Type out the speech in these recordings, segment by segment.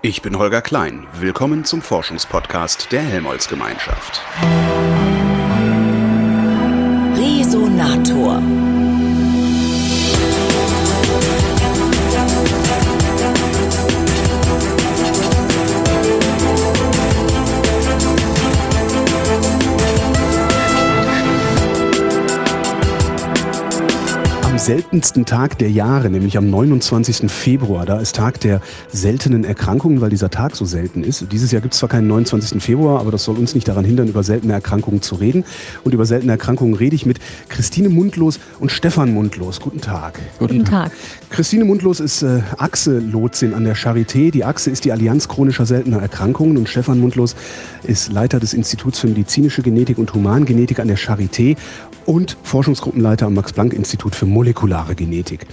Ich bin Holger Klein. Willkommen zum Forschungspodcast der Helmholtz-Gemeinschaft. Resonator. Am seltensten Tag der Jahre, nämlich am 29. Februar, da ist Tag der seltenen Erkrankungen, weil dieser Tag so selten ist. Dieses Jahr gibt es zwar keinen 29. Februar, aber das soll uns nicht daran hindern, über seltene Erkrankungen zu reden. Und über seltene Erkrankungen rede ich mit Christine Mundlos und Stefan Mundlos. Guten Tag. Guten Tag. Christine Mundlos ist Achse-Lotsin an der Charité. Die Achse ist die Allianz chronischer seltener Erkrankungen. Und Stefan Mundlos ist Leiter des Instituts für medizinische Genetik und Humangenetik an der Charité und Forschungsgruppenleiter am Max-Planck-Institut für molekulare Genetik.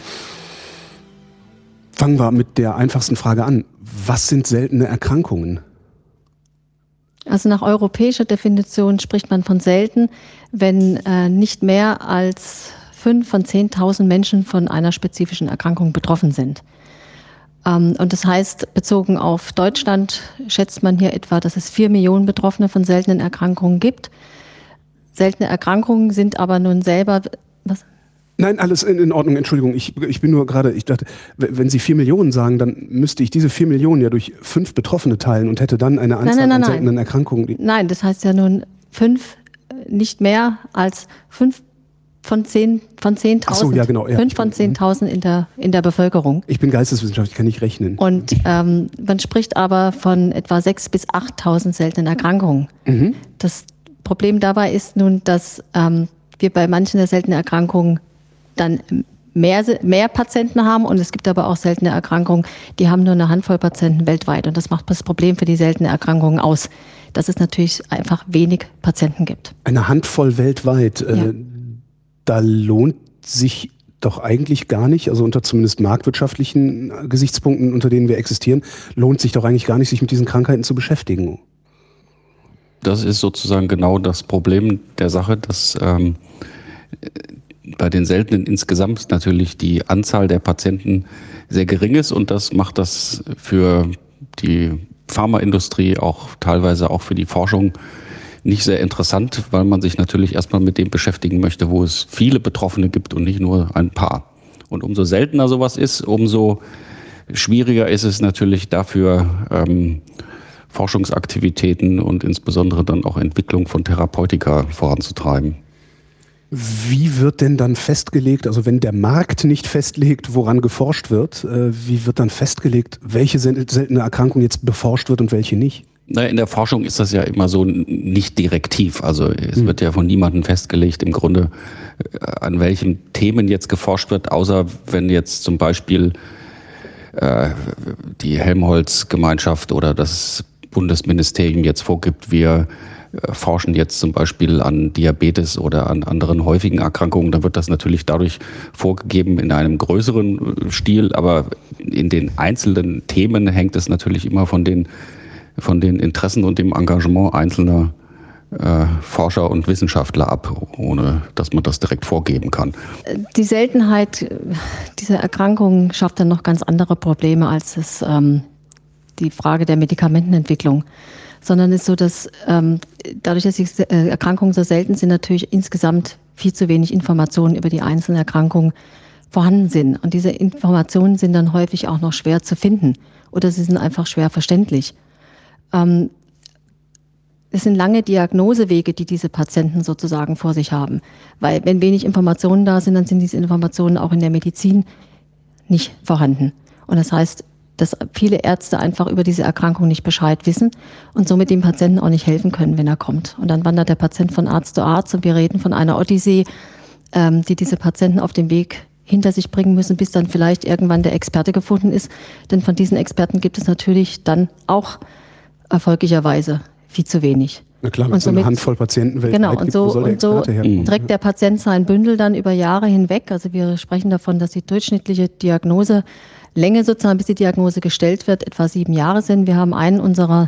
Fangen wir mit der einfachsten Frage an. Was sind seltene Erkrankungen? Also nach europäischer Definition spricht man von selten, wenn nicht mehr als 5 von 10.000 Menschen von einer spezifischen Erkrankung betroffen sind. Und das heißt, bezogen auf Deutschland schätzt man hier etwa, dass es 4 Millionen Betroffene von seltenen Erkrankungen gibt. Seltene Erkrankungen sind aber nun selber... Was? Nein, alles in Ordnung, Entschuldigung. Ich bin nur gerade, ich dachte, wenn Sie 4 Millionen sagen, dann müsste ich diese 4 Millionen ja durch 5 Betroffene teilen und hätte dann eine Anzahl an seltenen Erkrankungen. Nein, das heißt ja nun 5, nicht mehr als 5 von 10.000. Ach so, ja, genau. Ja. 5 von 10.000 in der Bevölkerung. Ich bin Geisteswissenschaftler, ich kann nicht rechnen. Und man spricht aber von etwa 6.000 bis 8.000 seltenen Erkrankungen. Mhm. Das Problem dabei ist nun, dass wir bei manchen der seltenen Erkrankungen dann mehr Patienten haben und es gibt aber auch seltene Erkrankungen, die haben nur eine Handvoll Patienten weltweit und das macht das Problem für die seltenen Erkrankungen aus, dass es natürlich einfach wenig Patienten gibt. Eine Handvoll weltweit, Ja. Da lohnt sich doch eigentlich gar nicht, also unter zumindest marktwirtschaftlichen Gesichtspunkten, unter denen wir existieren, lohnt sich doch eigentlich gar nicht, sich mit diesen Krankheiten zu beschäftigen. Das ist sozusagen genau das Problem der Sache, dass bei den Seltenen insgesamt natürlich die Anzahl der Patienten sehr gering ist und das macht das für die Pharmaindustrie, auch teilweise auch für die Forschung nicht sehr interessant, weil man sich natürlich erstmal mit dem beschäftigen möchte, wo es viele Betroffene gibt und nicht nur ein paar. Und umso seltener sowas ist, umso schwieriger ist es natürlich dafür, Forschungsaktivitäten und insbesondere dann auch Entwicklung von Therapeutika voranzutreiben. Wie wird denn dann festgelegt, also wenn der Markt nicht festlegt, woran geforscht wird, wie wird dann festgelegt, welche seltene Erkrankung jetzt beforscht wird und welche nicht? Naja, in der Forschung ist das ja immer so nicht direktiv. Also es wird ja von niemandem festgelegt, im Grunde, an welchen Themen jetzt geforscht wird, außer wenn jetzt zum Beispiel die Helmholtz-Gemeinschaft oder das Bundesministerium jetzt vorgibt, wir forschen jetzt zum Beispiel an Diabetes oder an anderen häufigen Erkrankungen, dann wird das natürlich dadurch vorgegeben in einem größeren Stil, aber in den einzelnen Themen hängt es natürlich immer von den Interessen und dem Engagement einzelner Forscher und Wissenschaftler ab, ohne dass man das direkt vorgeben kann. Die Seltenheit dieser Erkrankungen schafft dann noch ganz andere Probleme als die Frage der Medikamentenentwicklung. Sondern es ist so, dass dadurch, dass die Erkrankungen so selten sind, natürlich insgesamt viel zu wenig Informationen über die einzelnen Erkrankungen vorhanden sind. Und diese Informationen sind dann häufig auch noch schwer zu finden oder sie sind einfach schwer verständlich. Es sind lange Diagnosewege, die diese Patienten sozusagen vor sich haben. Weil wenn wenig Informationen da sind, dann sind diese Informationen auch in der Medizin nicht vorhanden. Und das heißt, dass viele Ärzte einfach über diese Erkrankung nicht Bescheid wissen und somit dem Patienten auch nicht helfen können, wenn er kommt. Und dann wandert der Patient von Arzt zu Arzt und wir reden von einer Odyssee, die diese Patienten auf dem Weg hinter sich bringen müssen, bis dann vielleicht irgendwann der Experte gefunden ist. Denn von diesen Experten gibt es natürlich dann auch erfolgreicherweise viel zu wenig. Na klar, wenn es eine Handvoll Patienten weltweit genau, gibt, wo soll der Experte herkommen? Trägt der Patient sein Bündel dann über Jahre hinweg. Also wir sprechen davon, dass die durchschnittliche Diagnoselänge sozusagen, bis die Diagnose gestellt wird, etwa 7 Jahre sind. Wir haben einen unserer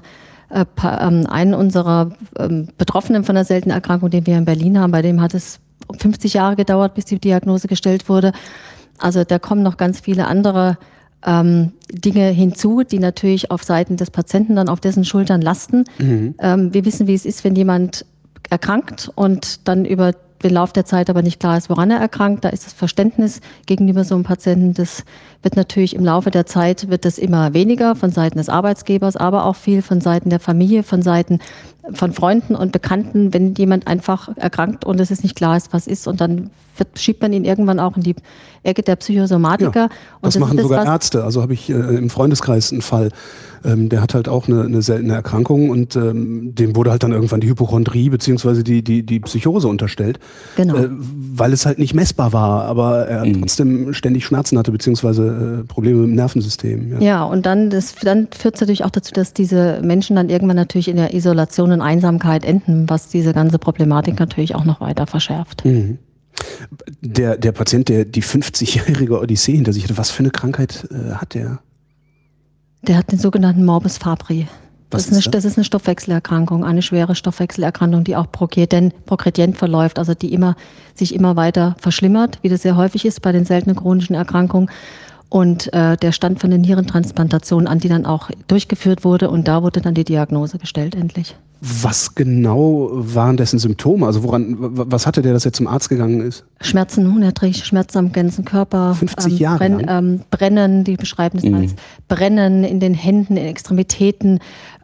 Betroffenen von einer seltenen Erkrankung, den wir in Berlin haben, bei dem hat es 50 Jahre gedauert, bis die Diagnose gestellt wurde. Also da kommen noch ganz viele andere Dinge hinzu, die natürlich auf Seiten des Patienten dann auf dessen Schultern lasten. Wir wissen, wie es ist, wenn jemand erkrankt und dann über den Lauf der Zeit aber nicht klar ist, woran er erkrankt. Da ist das Verständnis gegenüber so einem Patienten, das wird natürlich im Laufe der Zeit wird das immer weniger von Seiten des Arbeitsgebers, aber auch viel von Seiten der Familie, von Seiten von Freunden und Bekannten, wenn jemand einfach erkrankt und es ist nicht klar ist, was ist, und dann schiebt man ihn irgendwann auch in die Ecke der Psychosomatiker. Ja, das machen sogar Ärzte. Also habe ich im Freundeskreis einen Fall, der hat halt auch eine seltene Erkrankung und dem wurde halt dann irgendwann die Hypochondrie beziehungsweise die Psychose unterstellt, genau. Weil es halt nicht messbar war, aber er trotzdem ständig Schmerzen hatte beziehungsweise Probleme mit dem Nervensystem. Ja, und dann führt es natürlich auch dazu, dass diese Menschen dann irgendwann natürlich in der Isolation und Einsamkeit enden, was diese ganze Problematik natürlich auch noch weiter verschärft. Mhm. Der Patient, der die 50-jährige Odyssee hinter sich hatte, was für eine Krankheit hat der? Der hat den sogenannten Morbus Fabry. Das ist eine Stoffwechselerkrankung, eine schwere Stoffwechselerkrankung, die auch progredient verläuft, also die sich immer weiter verschlimmert, wie das sehr häufig ist bei den seltenen chronischen Erkrankungen. Und der stand von der Nierentransplantation an, die dann auch durchgeführt wurde, und da wurde dann die Diagnose gestellt endlich. Was genau waren dessen Symptome? Also was hatte der, dass er zum Arzt gegangen ist? Schmerzen, unerträgliche Schmerzen am ganzen Körper. 50 Jahre lang? Brennen, die beschreiben es als Brennen in den Händen, in Extremitäten.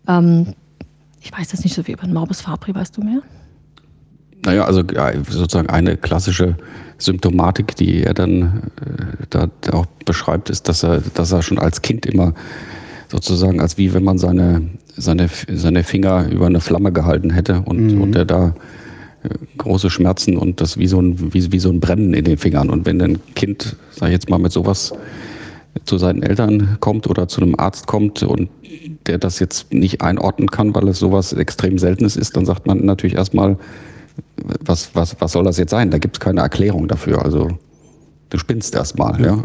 Ich weiß das nicht so wie über den Morbus Fabry, weißt du mehr? Naja, also sozusagen eine klassische Symptomatik, die er dann da auch beschreibt, ist, dass er schon als Kind immer sozusagen, als wie wenn man seine Finger über eine Flamme gehalten hätte und er da große Schmerzen und das wie so ein Brennen in den Fingern. Und wenn ein Kind, sag ich jetzt mal, mit sowas zu seinen Eltern kommt oder zu einem Arzt kommt und der das jetzt nicht einordnen kann, weil es sowas extrem Seltenes ist, dann sagt man natürlich erstmal, was soll das jetzt sein? Da gibt es keine Erklärung dafür. Also du spinnst erstmal, ja.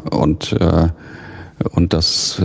Und das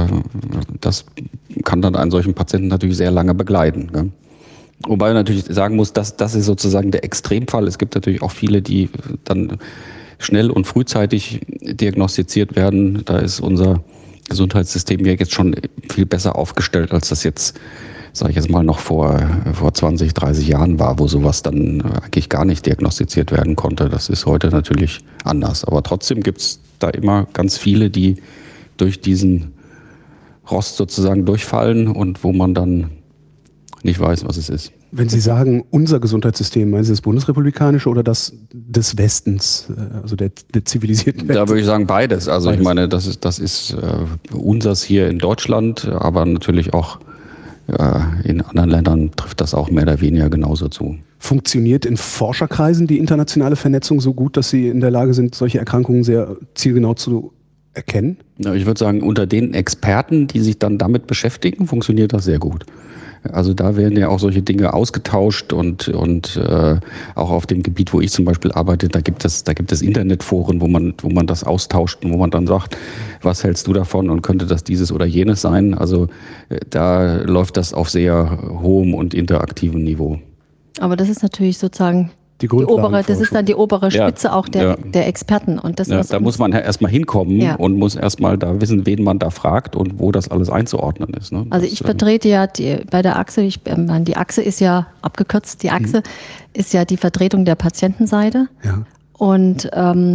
kann dann einen solchen Patienten natürlich sehr lange begleiten. Ne? Wobei man natürlich sagen muss, das ist sozusagen der Extremfall. Es gibt natürlich auch viele, die dann schnell und frühzeitig diagnostiziert werden. Da ist unser Gesundheitssystem ja jetzt schon viel besser aufgestellt, als das jetzt, sage ich jetzt mal, noch vor 20, 30 Jahren war, wo sowas dann eigentlich gar nicht diagnostiziert werden konnte. Das ist heute natürlich anders. Aber trotzdem gibt es da immer ganz viele, die durch diesen Rost sozusagen durchfallen und wo man dann nicht weiß, was es ist. Wenn Sie sagen, unser Gesundheitssystem, meinen Sie das bundesrepublikanische oder das des Westens, also der zivilisierten Welt? Da würde ich sagen beides. Also ich meine, das ist unseres hier in Deutschland, aber natürlich auch in anderen Ländern trifft das auch mehr oder weniger genauso zu. Funktioniert in Forscherkreisen die internationale Vernetzung so gut, dass Sie in der Lage sind, solche Erkrankungen sehr zielgenau zu erkennen? Ja, ich würde sagen, unter den Experten, die sich dann damit beschäftigen, funktioniert das sehr gut. Also da werden ja auch solche Dinge ausgetauscht und auch auf dem Gebiet, wo ich zum Beispiel arbeite, da gibt es Internetforen, wo man das austauscht und wo man dann sagt, was hältst du davon und könnte das dieses oder jenes sein? Also da läuft das auf sehr hohem und interaktivem Niveau. Aber das ist natürlich sozusagen die obere Spitze auch der Experten. Und das da muss man erstmal hinkommen und muss erstmal da wissen, wen man da fragt und wo das alles einzuordnen ist. Ne? Also ich vertrete ja bei der AXE, die AXE ist ja abgekürzt, die AXE ist ja die Vertretung der Patientenseite. Ja. Und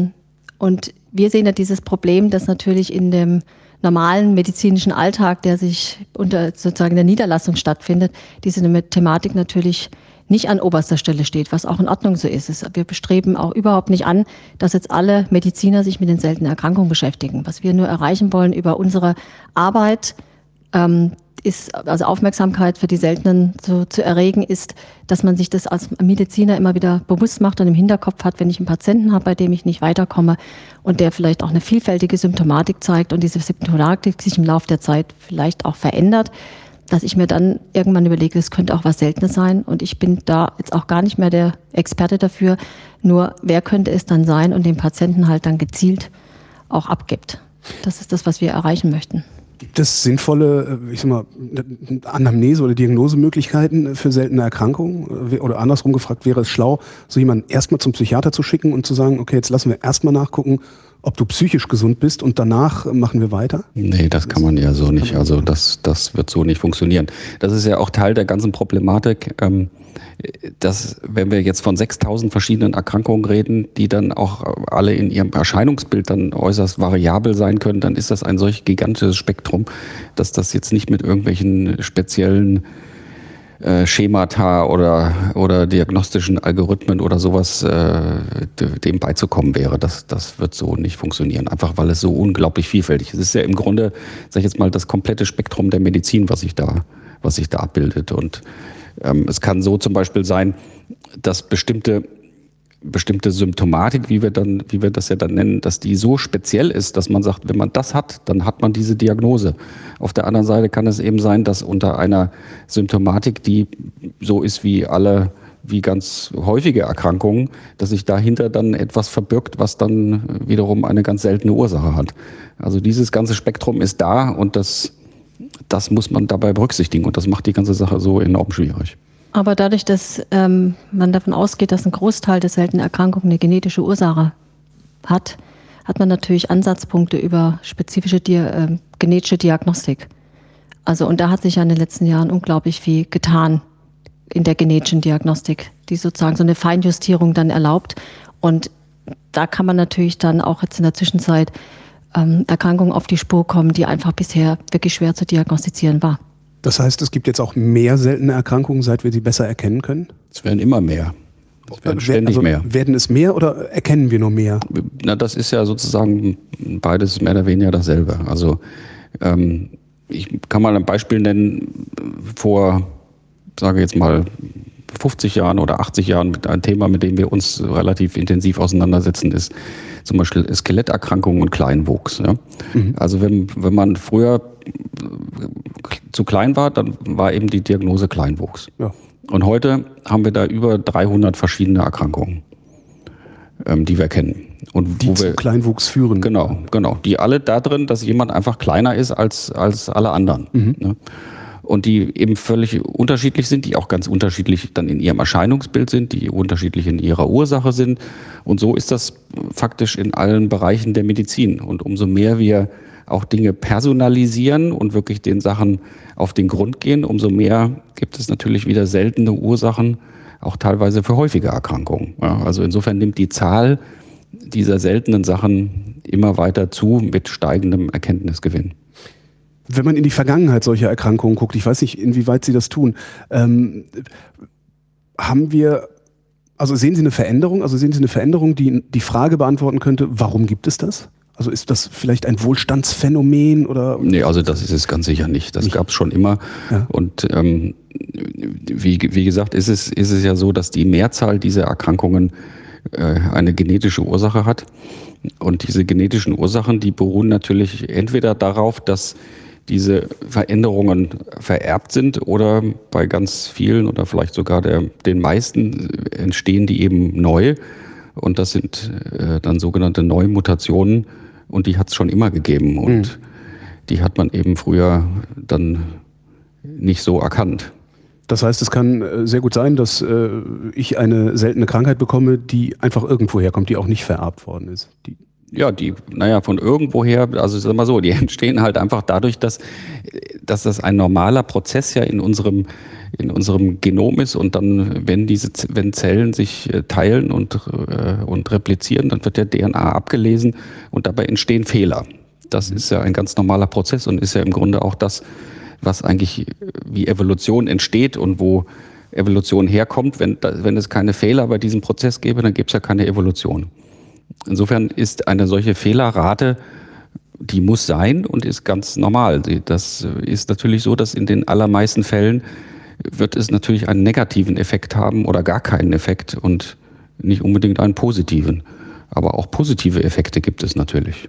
wir sehen ja dieses Problem, dass natürlich in dem normalen medizinischen Alltag, der sich unter sozusagen der Niederlassung stattfindet, diese Thematik natürlich nicht an oberster Stelle steht, was auch in Ordnung so ist. Wir bestreben auch überhaupt nicht an, dass jetzt alle Mediziner sich mit den seltenen Erkrankungen beschäftigen. Was wir nur erreichen wollen über unsere Arbeit, ist, also Aufmerksamkeit für die Seltenen zu erregen, ist, dass man sich das als Mediziner immer wieder bewusst macht und im Hinterkopf hat, wenn ich einen Patienten habe, bei dem ich nicht weiterkomme und der vielleicht auch eine vielfältige Symptomatik zeigt und diese Symptomatik sich im Laufe der Zeit vielleicht auch verändert, dass ich mir dann irgendwann überlege, es könnte auch was Seltenes sein und ich bin da jetzt auch gar nicht mehr der Experte dafür, nur wer könnte es dann sein und den Patienten halt dann gezielt auch abgibt. Das ist das, was wir erreichen möchten. Gibt es sinnvolle, Anamnese- oder Diagnosemöglichkeiten für seltene Erkrankungen? Oder andersrum gefragt, wäre es schlau, so jemanden erstmal zum Psychiater zu schicken und zu sagen, okay, jetzt lassen wir erstmal nachgucken, ob du psychisch gesund bist und danach machen wir weiter? Nee, das kann man ja so nicht. Also das wird so nicht funktionieren. Das ist ja auch Teil der ganzen Problematik, dass wenn wir jetzt von 6.000 verschiedenen Erkrankungen reden, die dann auch alle in ihrem Erscheinungsbild dann äußerst variabel sein können, dann ist das ein solch gigantisches Spektrum, dass das jetzt nicht mit irgendwelchen speziellen Schemata oder diagnostischen Algorithmen oder sowas dem beizukommen wäre. Das wird so nicht funktionieren, einfach weil es so unglaublich vielfältig ist. Es ist ja im Grunde, sag ich jetzt mal, das komplette Spektrum der Medizin, was sich da abbildet. Und es kann so zum Beispiel sein, dass bestimmte Symptomatik, wie wir das ja dann nennen, dass die so speziell ist, dass man sagt, wenn man das hat, dann hat man diese Diagnose. Auf der anderen Seite kann es eben sein, dass unter einer Symptomatik, die so ist wie ganz häufige Erkrankungen, dass sich dahinter dann etwas verbirgt, was dann wiederum eine ganz seltene Ursache hat. Also dieses ganze Spektrum ist da und das muss man dabei berücksichtigen und das macht die ganze Sache so enorm schwierig. Aber dadurch, dass man davon ausgeht, dass ein Großteil der seltenen Erkrankungen eine genetische Ursache hat man natürlich Ansatzpunkte über spezifische genetische Diagnostik. Also und da hat sich ja in den letzten Jahren unglaublich viel getan in der genetischen Diagnostik, die sozusagen so eine Feinjustierung dann erlaubt. Und da kann man natürlich dann auch jetzt in der Zwischenzeit Erkrankungen auf die Spur kommen, die einfach bisher wirklich schwer zu diagnostizieren war. Das heißt, es gibt jetzt auch mehr seltene Erkrankungen, seit wir sie besser erkennen können? Es werden immer mehr. Es werden ständig mehr. Werden es mehr oder erkennen wir nur mehr? Na, das ist ja sozusagen beides mehr oder weniger dasselbe. Also ich kann mal ein Beispiel nennen, vor, sage ich jetzt mal, 50 Jahren oder 80 Jahren mit einem Thema, mit dem wir uns relativ intensiv auseinandersetzen, ist zum Beispiel Skeletterkrankungen und Kleinwuchs. Ja? Mhm. Also wenn man früher zu klein war, dann war eben die Diagnose Kleinwuchs. Ja. Und heute haben wir da über 300 verschiedene Erkrankungen, die wir kennen. Und die zu Kleinwuchs führen. Genau. Die alle da drin, dass jemand einfach kleiner ist als alle anderen. Mhm. Ne? Und die eben völlig unterschiedlich sind, die auch ganz unterschiedlich dann in ihrem Erscheinungsbild sind, die unterschiedlich in ihrer Ursache sind. Und so ist das faktisch in allen Bereichen der Medizin. Und umso mehr wir auch Dinge personalisieren und wirklich den Sachen auf den Grund gehen, umso mehr gibt es natürlich wieder seltene Ursachen, auch teilweise für häufige Erkrankungen. Ja, also insofern nimmt die Zahl dieser seltenen Sachen immer weiter zu mit steigendem Erkenntnisgewinn. Wenn man in die Vergangenheit solcher Erkrankungen guckt, ich weiß nicht, inwieweit Sie das tun, sehen Sie eine Veränderung? Also sehen Sie eine Veränderung, die die Frage beantworten könnte, warum gibt es das? Also ist das vielleicht ein Wohlstandsphänomen oder? Nee, also das ist es ganz sicher nicht. Das gab es schon immer. Ja. Und wie gesagt, ist es ja so, dass die Mehrzahl dieser Erkrankungen eine genetische Ursache hat. Und diese genetischen Ursachen, die beruhen natürlich entweder darauf, dass diese Veränderungen vererbt sind oder bei ganz vielen oder vielleicht sogar den meisten entstehen die eben neu. Und das sind dann sogenannte Neumutationen und die hat es schon immer gegeben. Und die hat man eben früher dann nicht so erkannt. Das heißt, es kann sehr gut sein, dass ich eine seltene Krankheit bekomme, die einfach irgendwo herkommt, die auch nicht vererbt worden ist. Von irgendwoher, also sag mal so, die entstehen halt einfach dadurch, dass das ein normaler Prozess ja in unserem Genom ist und dann, wenn Zellen sich teilen und replizieren, dann wird der DNA abgelesen und dabei entstehen Fehler. Das ist ja ein ganz normaler Prozess und ist ja im Grunde auch das, was eigentlich wie Evolution entsteht und wo Evolution herkommt. Wenn es keine Fehler bei diesem Prozess gäbe, dann gäbe es ja keine Evolution. Insofern ist eine solche Fehlerrate, die muss sein und ist ganz normal. Das ist natürlich so, dass in den allermeisten Fällen wird es natürlich einen negativen Effekt haben oder gar keinen Effekt und nicht unbedingt einen positiven. Aber auch positive Effekte gibt es natürlich.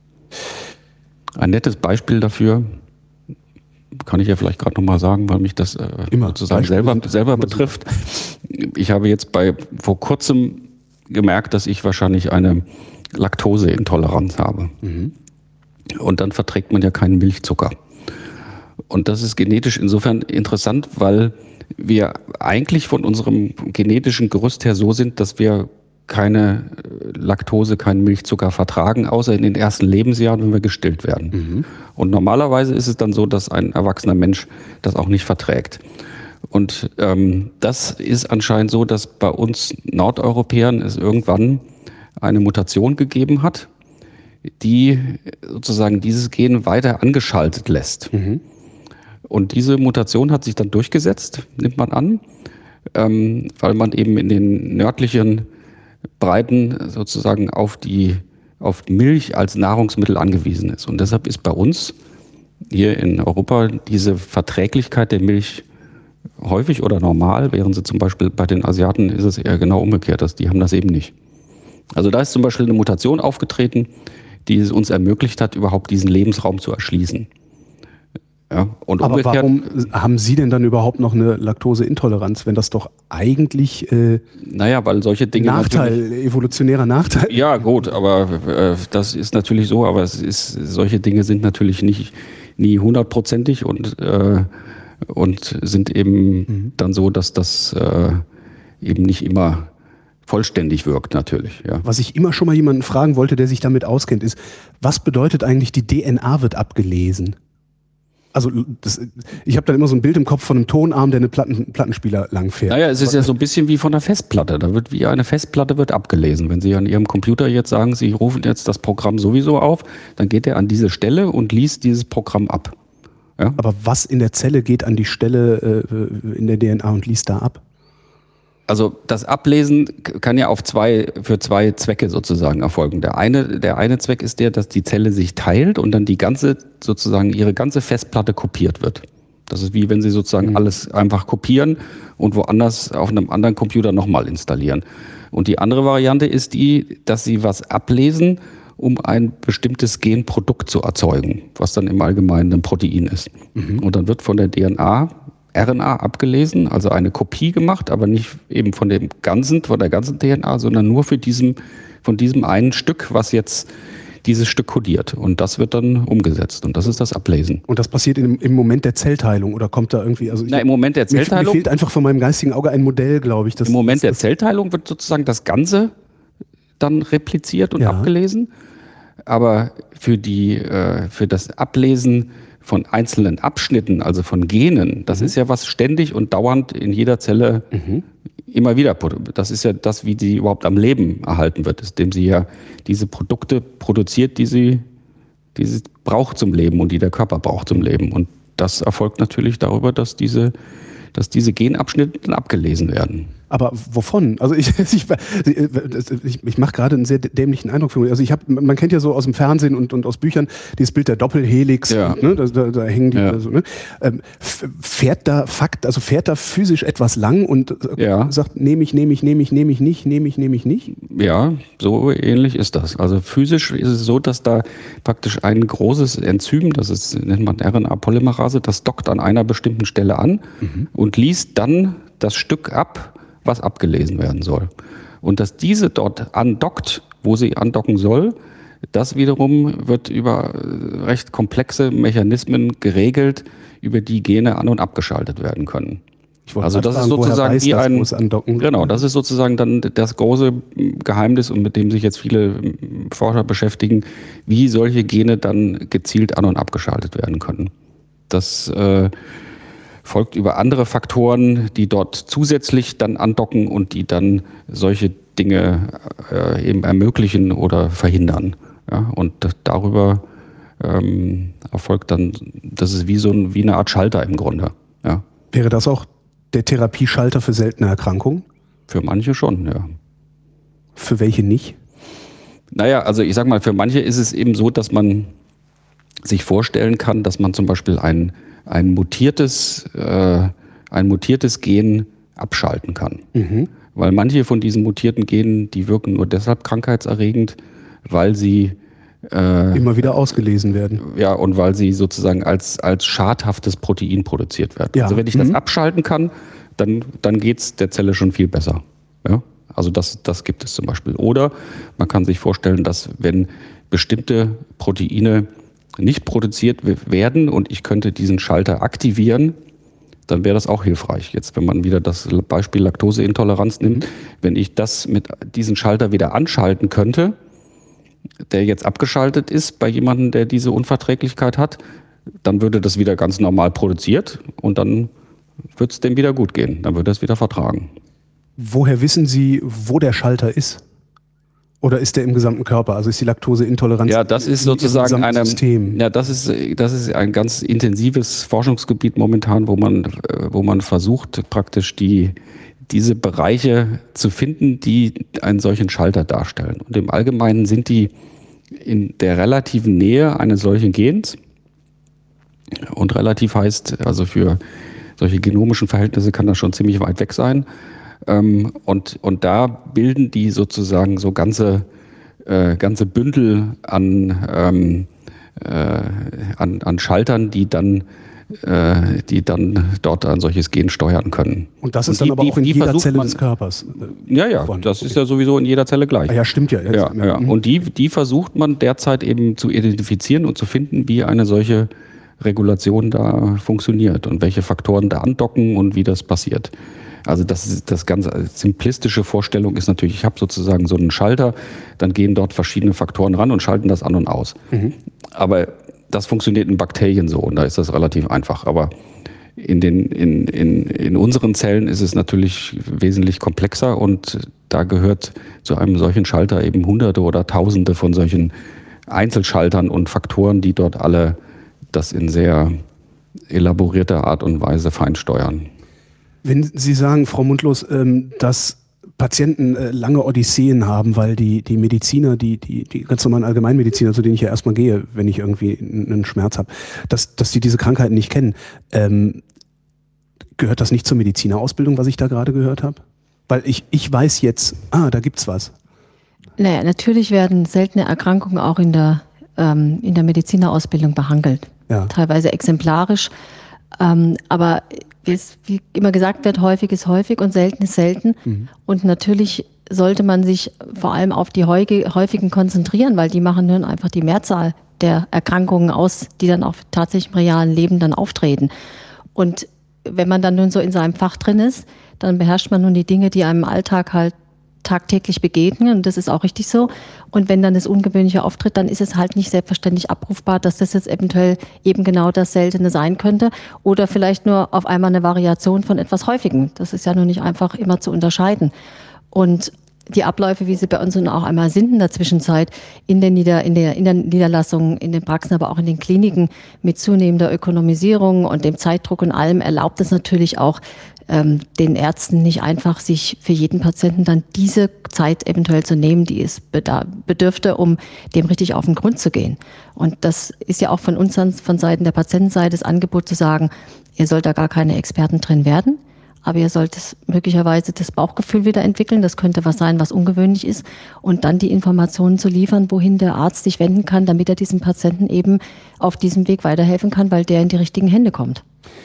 Ein nettes Beispiel dafür kann ich ja vielleicht gerade nochmal sagen, weil mich das sozusagen selber betrifft. Ich habe jetzt vor kurzem gemerkt, dass ich wahrscheinlich eine Laktoseintoleranz habe. Mhm. Und dann verträgt man ja keinen Milchzucker. Und das ist genetisch insofern interessant, weil wir eigentlich von unserem genetischen Gerüst her so sind, dass wir keine Laktose, keinen Milchzucker vertragen, außer in den ersten Lebensjahren, wenn wir gestillt werden. Und normalerweise ist es dann so, dass ein erwachsener Mensch das auch nicht verträgt. Und das ist anscheinend so, dass bei uns Nordeuropäern es irgendwann eine Mutation gegeben hat, die sozusagen dieses Gen weiter angeschaltet lässt. Und diese Mutation hat sich dann durchgesetzt, nimmt man an, weil man eben in den nördlichen Breiten sozusagen auf Milch als Nahrungsmittel angewiesen ist. Und deshalb ist bei uns hier in Europa diese Verträglichkeit der Milch häufig oder normal, während sie zum Beispiel bei den Asiaten ist es eher genau umgekehrt, die haben das eben nicht. Also da ist zum Beispiel eine Mutation aufgetreten, die es uns ermöglicht hat, überhaupt diesen Lebensraum zu erschließen. Ja, und aber umgekehrt, warum haben Sie denn dann überhaupt noch eine Laktoseintoleranz, wenn das doch eigentlich weil solche Dinge evolutionärer Nachteil? Ja, gut, aber das ist natürlich so, aber solche Dinge sind natürlich nie 100%ig und sind eben dann so, dass das eben nicht immer vollständig wirkt natürlich. Ja. Was ich immer schon mal jemanden fragen wollte, der sich damit auskennt, ist, was bedeutet eigentlich, die DNA wird abgelesen? Also ich habe dann immer so ein Bild im Kopf von einem Tonarm, der einen Plattenspieler langfährt. Naja, es ist ja so ein bisschen wie von einer Festplatte. Wie eine Festplatte wird abgelesen. Wenn Sie an Ihrem Computer jetzt sagen, Sie rufen jetzt das Programm sowieso auf, dann geht er an diese Stelle und liest dieses Programm ab. Ja? Aber was in der Zelle geht an die Stelle in der DNA und liest da ab? Also das Ablesen kann ja für zwei Zwecke sozusagen erfolgen. Der eine Zweck ist dass die Zelle sich teilt und dann ihre ganze Festplatte kopiert wird. Das ist wie wenn Sie sozusagen alles einfach kopieren und woanders auf einem anderen Computer nochmal installieren. Und die andere Variante ist dass Sie was ablesen, um ein bestimmtes Genprodukt zu erzeugen, was dann im Allgemeinen ein Protein ist. Und dann wird von der DNA RNA abgelesen, also eine Kopie gemacht, aber nicht eben von der ganzen DNA, sondern nur von diesem einen Stück, was jetzt dieses Stück kodiert. Und das wird dann umgesetzt. Und das ist das Ablesen. Und das passiert im Moment der Zellteilung oder kommt da irgendwie... Im Moment der Zellteilung... Mir fehlt einfach von meinem geistigen Auge ein Modell, glaube ich. Im Moment der Zellteilung wird sozusagen das Ganze dann repliziert und abgelesen. Aber für das Ablesen von einzelnen Abschnitten, also von Genen, das ist ja was ständig und dauernd in jeder Zelle immer wieder. Das ist ja das, wie sie überhaupt am Leben erhalten wird, indem sie ja diese Produkte produziert, die sie braucht zum Leben und die der Körper braucht zum Leben. Und das erfolgt natürlich darüber, dass diese Genabschnitte dann abgelesen werden. Aber wovon? Also ich mache gerade einen sehr dämlichen Eindruck für mich. Also man kennt ja so aus dem Fernsehen und aus Büchern dieses Bild der Doppelhelix. Ja. Und, ne, da hängen die. Ja. So, ne? Fährt da physisch etwas lang und sagt, nehme ich nicht. Ja, so ähnlich ist das. Also physisch ist es so, dass da praktisch ein großes Enzym, nennt man RNA-Polymerase, das dockt an einer bestimmten Stelle an und liest dann das Stück ab, was abgelesen werden soll. Und dass diese dort andockt, wo sie andocken soll, das wiederum wird über recht komplexe Mechanismen geregelt, über die Gene an- und abgeschaltet werden können. Also das ist sozusagen das ist sozusagen dann das große Geheimnis, und mit dem sich jetzt viele Forscher beschäftigen, wie solche Gene dann gezielt an- und abgeschaltet werden können. Das folgt über andere Faktoren, die dort zusätzlich dann andocken und die dann solche Dinge eben ermöglichen oder verhindern. Ja, und darüber erfolgt dann, das ist wie eine Art Schalter im Grunde. Ja. Wäre das auch der Therapieschalter für seltene Erkrankungen? Für manche schon, ja. Für welche nicht? Naja, also ich sag mal, für manche ist es eben so, dass man sich vorstellen kann, dass man zum Beispiel ein mutiertes Gen abschalten kann. Weil manche von diesen mutierten Genen, die wirken nur deshalb krankheitserregend, weil sie immer wieder ausgelesen werden. Ja, und weil sie sozusagen als schadhaftes Protein produziert werden. Ja. Also wenn ich das abschalten kann, dann geht es der Zelle schon viel besser. Ja? Also das gibt es zum Beispiel. Oder man kann sich vorstellen, dass wenn bestimmte Proteine nicht produziert werden und ich könnte diesen Schalter aktivieren, dann wäre das auch hilfreich. Jetzt, wenn man wieder das Beispiel Laktoseintoleranz nimmt, wenn ich das mit diesen Schalter wieder anschalten könnte, der jetzt abgeschaltet ist bei jemandem, der diese Unverträglichkeit hat, dann würde das wieder ganz normal produziert und dann wird es dem wieder gut gehen. Dann würde er es wieder vertragen. Woher wissen Sie, wo der Schalter ist? Oder ist der im gesamten Körper? Also ist die Laktoseintoleranz ja, das ist sozusagen System? Ja, das ist ein ganz intensives Forschungsgebiet momentan, wo man versucht, praktisch diese Bereiche zu finden, die einen solchen Schalter darstellen. Und im Allgemeinen sind die in der relativen Nähe eines solchen Gens. Und relativ heißt, also für solche genomischen Verhältnisse kann das schon ziemlich weit weg sein. Und da bilden die sozusagen so ganze Bündel an Schaltern, die dann dort ein solches Gen steuern können. Und das ist dann aber auch in jeder Zelle des Körpers? Ja, das ist ja sowieso in jeder Zelle gleich. Ja, stimmt ja. Ja. Und die versucht man derzeit eben zu identifizieren und zu finden, wie eine solche Regulation da funktioniert und welche Faktoren da andocken und wie das passiert. Also das ganz simplistische Vorstellung ist natürlich, ich habe sozusagen so einen Schalter, dann gehen dort verschiedene Faktoren ran und schalten das an und aus. Aber das funktioniert in Bakterien so und da ist das relativ einfach. Aber in unseren Zellen ist es natürlich wesentlich komplexer und da gehört zu einem solchen Schalter eben Hunderte oder Tausende von solchen Einzelschaltern und Faktoren, die dort alle das in sehr elaborierter Art und Weise feinsteuern. Wenn Sie sagen, Frau Mundlos, dass Patienten lange Odysseen haben, weil die Mediziner, die ganz normalen Allgemeinmediziner, zu denen ich ja erstmal gehe, wenn ich irgendwie einen Schmerz habe, dass die diese Krankheiten nicht kennen, gehört das nicht zur Medizinerausbildung, was ich da gerade gehört habe? Weil ich weiß jetzt, da gibt's was. Naja, natürlich werden seltene Erkrankungen auch in der Medizinerausbildung behandelt. Ja. Teilweise exemplarisch. Aber wie immer gesagt wird, häufig ist häufig und selten ist selten. Und natürlich sollte man sich vor allem auf die häufigen konzentrieren, weil die machen nur einfach die Mehrzahl der Erkrankungen aus, die dann auch tatsächlich im realen Leben dann auftreten. Und wenn man dann nun so in seinem Fach drin ist, dann beherrscht man nun die Dinge, die einem im Alltag halt tagtäglich begegnen, und das ist auch richtig so. Und wenn dann das Ungewöhnliche auftritt, dann ist es halt nicht selbstverständlich abrufbar, dass das jetzt eventuell eben genau das Seltene sein könnte oder vielleicht nur auf einmal eine Variation von etwas Häufigem. Das ist ja nur nicht einfach immer zu unterscheiden. Und die Abläufe, wie sie bei uns nun auch einmal sind in der Zwischenzeit, in der Niederlassung, in den Praxen, aber auch in den Kliniken mit zunehmender Ökonomisierung und dem Zeitdruck und allem, erlaubt es natürlich auch den Ärzten nicht einfach, sich für jeden Patienten dann diese Zeit eventuell zu nehmen, die es bedürfte, um dem richtig auf den Grund zu gehen. Und das ist ja auch von uns, von Seiten der Patientenseite, das Angebot zu sagen, ihr sollt da gar keine Experten drin werden, aber ihr sollt möglicherweise das Bauchgefühl wieder entwickeln. Das könnte was sein, was ungewöhnlich ist. Und dann die Informationen zu liefern, wohin der Arzt sich wenden kann, damit er diesem Patienten eben auf diesem Weg weiterhelfen kann, weil der in die richtigen Hände kommt.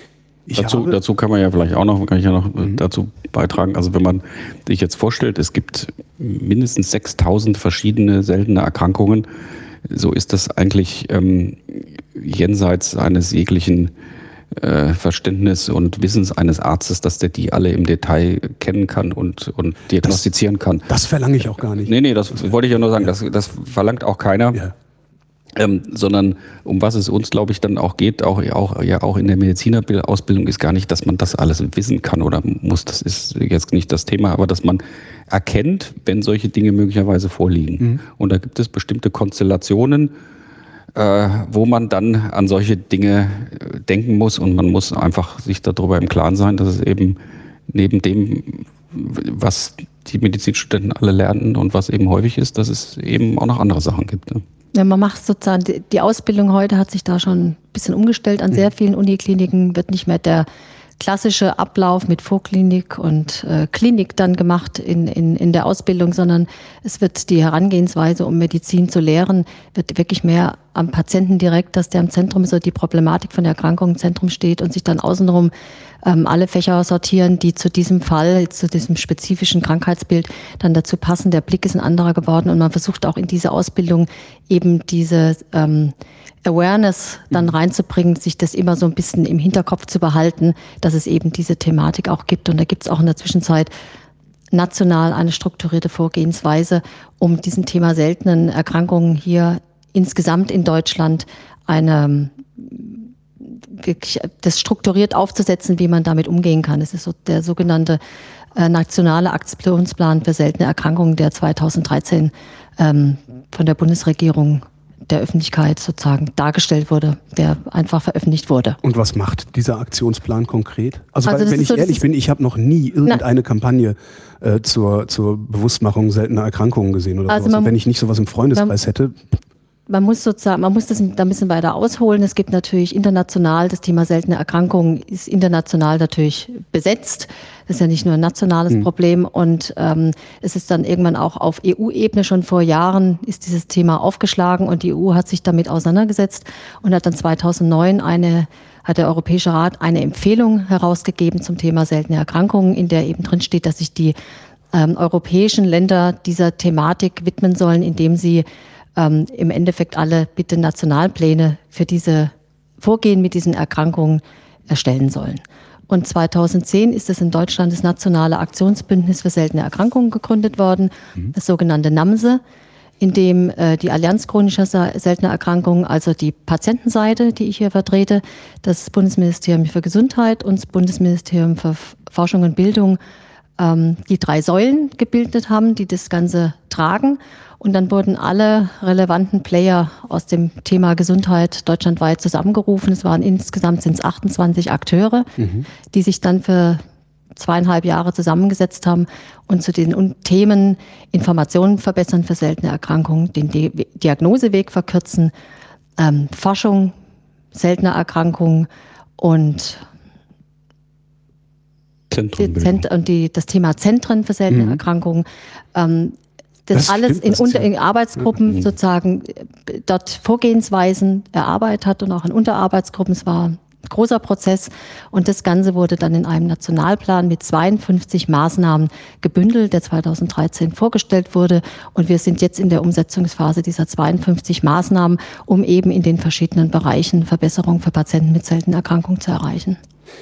Dazu kann ich noch dazu beitragen. Also wenn man sich jetzt vorstellt, es gibt mindestens 6.000 verschiedene seltene Erkrankungen, so ist das eigentlich jenseits eines jeglichen Verständnis und Wissens eines Arztes, dass der die alle im Detail kennen kann und diagnostizieren kann. Das verlange ich auch gar nicht. Nee, das wollte ich ja nur sagen, das verlangt auch keiner. Ja. Sondern um was es uns, glaube ich, dann auch geht, auch in der Medizinerausbildung, ist gar nicht, dass man das alles wissen kann oder muss, das ist jetzt nicht das Thema, aber dass man erkennt, wenn solche Dinge möglicherweise vorliegen. Und da gibt es bestimmte Konstellationen, wo man dann an solche Dinge denken muss und man muss einfach sich darüber im Klaren sein, dass es eben neben dem, was die Medizinstudenten alle lernen und was eben häufig ist, dass es eben auch noch andere Sachen gibt. Ne? Ja, man macht sozusagen, die Ausbildung heute hat sich da schon ein bisschen umgestellt. An sehr vielen Unikliniken wird nicht mehr der klassische Ablauf mit Vorklinik und Klinik dann gemacht in der Ausbildung, sondern es wird die Herangehensweise, um Medizin zu lehren, wird wirklich mehr am Patienten direkt, dass der im Zentrum ist, die Problematik von der Erkrankung im Zentrum steht und sich dann außenrum alle Fächer sortieren, die zu diesem Fall, zu diesem spezifischen Krankheitsbild dann dazu passen. Der Blick ist ein anderer geworden und man versucht auch in dieser Ausbildung eben diese Awareness dann reinzubringen, sich das immer so ein bisschen im Hinterkopf zu behalten, dass es eben diese Thematik auch gibt. Und da gibt es auch in der Zwischenzeit national eine strukturierte Vorgehensweise, um diesem Thema seltenen Erkrankungen hier insgesamt in Deutschland wirklich das strukturiert aufzusetzen, wie man damit umgehen kann. Es ist so der sogenannte nationale Aktionsplan für seltene Erkrankungen, der 2013 von der Bundesregierung der Öffentlichkeit sozusagen dargestellt wurde, der einfach veröffentlicht wurde. Und was macht dieser Aktionsplan konkret? Also weil, wenn ich ehrlich bin, ich habe noch nie irgendeine Kampagne zur Bewusstmachung seltener Erkrankungen gesehen oder sowas. Und wenn ich nicht sowas im Freundeskreis hätte. Man muss das da ein bisschen weiter ausholen. Es gibt natürlich international, das Thema seltene Erkrankungen ist international natürlich besetzt. Das ist ja nicht nur ein nationales Problem. Und es ist dann irgendwann auch auf EU-Ebene, schon vor Jahren ist dieses Thema aufgeschlagen und die EU hat sich damit auseinandergesetzt und hat dann 2009 hat der Europäische Rat eine Empfehlung herausgegeben zum Thema seltene Erkrankungen, in der eben drin steht, dass sich die europäischen Länder dieser Thematik widmen sollen, indem sie im Endeffekt alle bitte Nationalpläne für diese Vorgehen mit diesen Erkrankungen erstellen sollen. Und 2010 ist es in Deutschland das Nationale Aktionsbündnis für seltene Erkrankungen gegründet worden, das sogenannte NAMSE, in dem die Allianz chronischer seltener Erkrankungen, also die Patientenseite, die ich hier vertrete, das Bundesministerium für Gesundheit und das Bundesministerium für Forschung und Bildung die 3 Säulen gebildet haben, die das Ganze tragen. Und dann wurden alle relevanten Player aus dem Thema Gesundheit deutschlandweit zusammengerufen. Es waren insgesamt 28 Akteure, die sich dann für 2,5 Jahre zusammengesetzt haben und zu den Themen Informationen verbessern für seltene Erkrankungen, den Diagnoseweg verkürzen, Forschung seltener Erkrankungen und das Thema Zentren für seltene Erkrankungen. Das alles in Arbeitsgruppen sozusagen dort Vorgehensweisen erarbeitet hat und auch in Unterarbeitsgruppen. Es war ein großer Prozess und das Ganze wurde dann in einem Nationalplan mit 52 Maßnahmen gebündelt, der 2013 vorgestellt wurde. Und wir sind jetzt in der Umsetzungsphase dieser 52 Maßnahmen, um eben in den verschiedenen Bereichen Verbesserungen für Patienten mit seltenen Erkrankungen zu erreichen.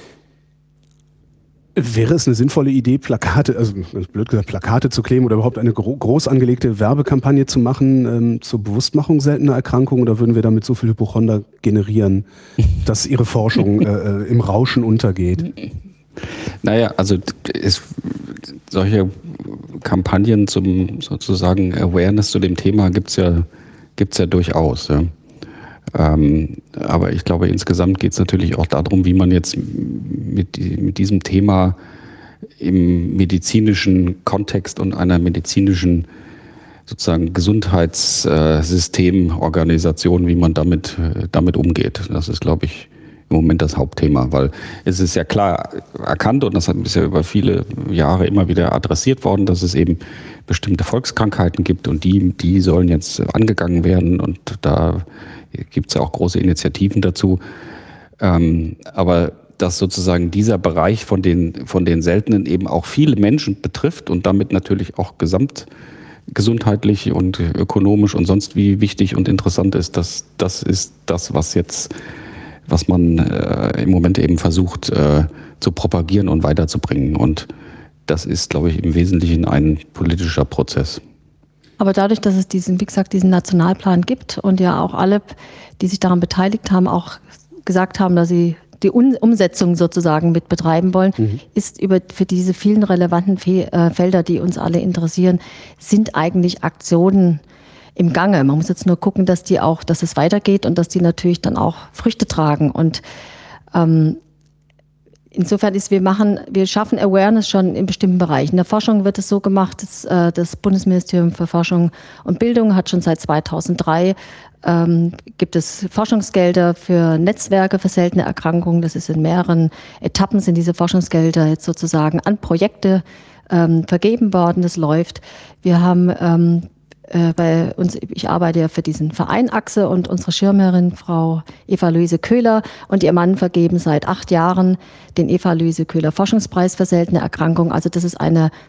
Wäre es eine sinnvolle Idee, Plakate zu kleben oder überhaupt eine groß angelegte Werbekampagne zu machen zur Bewusstmachung seltener Erkrankungen, oder würden wir damit so viele Hypochonder generieren, dass ihre Forschung im Rauschen untergeht? Naja, also solche Kampagnen zum sozusagen Awareness zu dem Thema gibt's ja durchaus. Ja. Aber ich glaube, insgesamt geht es natürlich auch darum, wie man jetzt mit diesem Thema im medizinischen Kontext und einer medizinischen sozusagen Gesundheitssystemorganisation, wie man damit umgeht. Das ist, glaube ich, im Moment das Hauptthema, weil es ist ja klar erkannt und das ist ja über viele Jahre immer wieder adressiert worden, dass es eben bestimmte Volkskrankheiten gibt und die sollen jetzt angegangen werden und da gibt es ja auch große Initiativen dazu. Aber dass sozusagen dieser Bereich von den Seltenen eben auch viele Menschen betrifft und damit natürlich auch gesamtgesundheitlich und ökonomisch und sonst wie wichtig und interessant ist, das ist das, was man im Moment eben versucht zu propagieren und weiterzubringen. Und das ist, glaube ich, im Wesentlichen ein politischer Prozess. Aber dadurch, dass es diesen Nationalplan gibt und ja auch alle, die sich daran beteiligt haben, auch gesagt haben, dass sie die Umsetzung sozusagen mit betreiben wollen, ist für diese vielen relevanten Felder, die uns alle interessieren, sind eigentlich Aktionen im Gange. Man muss jetzt nur gucken, dass es weitergeht und dass die natürlich dann auch Früchte tragen. Und insofern wir schaffen Awareness schon in bestimmten Bereichen. In der Forschung wird es so gemacht, dass das Bundesministerium für Forschung und Bildung hat schon seit 2003 gibt es Forschungsgelder für Netzwerke für seltene Erkrankungen. Das ist in mehreren Etappen sind diese Forschungsgelder jetzt sozusagen an Projekte vergeben worden. Das läuft. Wir haben bei uns, ich arbeite ja für diesen Verein Achse und unsere Schirmherrin, Frau Eva-Luise Köhler und ihr Mann vergeben seit 8 Jahren den Eva-Luise Köhler Forschungspreis für seltene Erkrankungen. Also das ist eine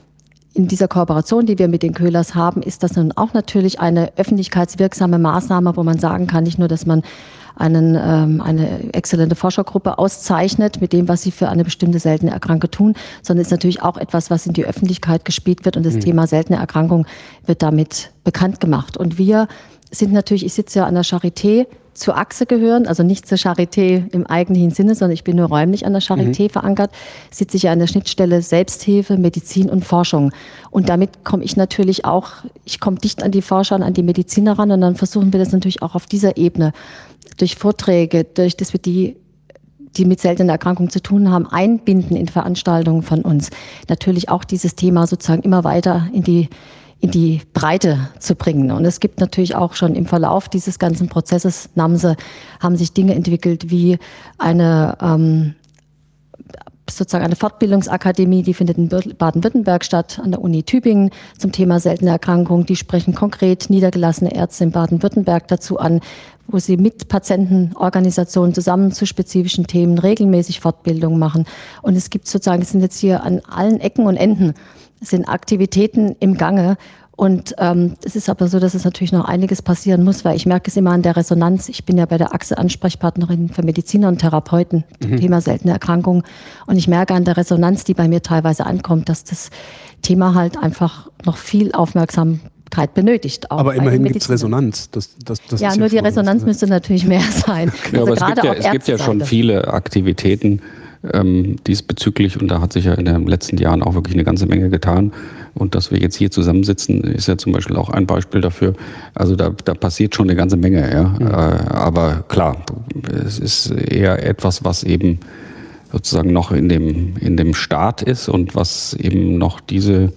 in dieser Kooperation, die wir mit den Köhlers haben, ist das nun auch natürlich eine öffentlichkeitswirksame Maßnahme, wo man sagen kann, nicht nur, dass man eine exzellente Forschergruppe auszeichnet mit dem, was sie für eine bestimmte seltene Erkrankung tun, sondern ist natürlich auch etwas, was in die Öffentlichkeit gespielt wird und das Thema seltene Erkrankung wird damit bekannt gemacht. Und wir sind natürlich, ich sitze ja an der Charité, zur Achse gehören, also nicht zur Charité im eigentlichen Sinne, sondern ich bin nur räumlich an der Charité verankert, sitze ich ja an der Schnittstelle Selbsthilfe, Medizin und Forschung. Und damit komme ich natürlich auch, ich komme dicht an die Forscher und an die Mediziner ran und dann versuchen wir das natürlich auch auf dieser Ebene durch Vorträge, durch dass wir die mit seltenen Erkrankungen zu tun haben, einbinden in Veranstaltungen von uns. Natürlich auch dieses Thema sozusagen immer weiter in die Breite zu bringen. Und es gibt natürlich auch schon im Verlauf dieses ganzen Prozesses, haben sich Dinge entwickelt wie eine Fortbildungsakademie, die findet in Baden-Württemberg statt, an der Uni Tübingen zum Thema seltene Erkrankungen. Die sprechen konkret niedergelassene Ärzte in Baden-Württemberg dazu an, wo sie mit Patientenorganisationen zusammen zu spezifischen Themen regelmäßig Fortbildungen machen. Und es gibt sozusagen, es sind jetzt hier an allen Ecken und Enden sind Aktivitäten im Gange. Und es ist aber so, dass es natürlich noch einiges passieren muss, weil ich merke es immer an der Resonanz. Ich bin ja bei der Achse Ansprechpartnerin für Mediziner und Therapeuten zum Thema seltene Erkrankungen. Und ich merke an der Resonanz, die bei mir teilweise ankommt, dass das Thema halt einfach noch viel Aufmerksamkeit benötigt. Auch aber immerhin gibt es Resonanz. Das ja, nur die Resonanz müsste natürlich mehr sein. Ja, aber es gibt ja schon viele Aktivitäten diesbezüglich und da hat sich ja in den letzten Jahren auch wirklich eine ganze Menge getan. Und dass wir jetzt hier zusammensitzen, ist ja zum Beispiel auch ein Beispiel dafür. Also da passiert schon eine ganze Menge. Ja. Aber klar, es ist eher etwas, was eben sozusagen noch in dem Start ist und was eben noch diese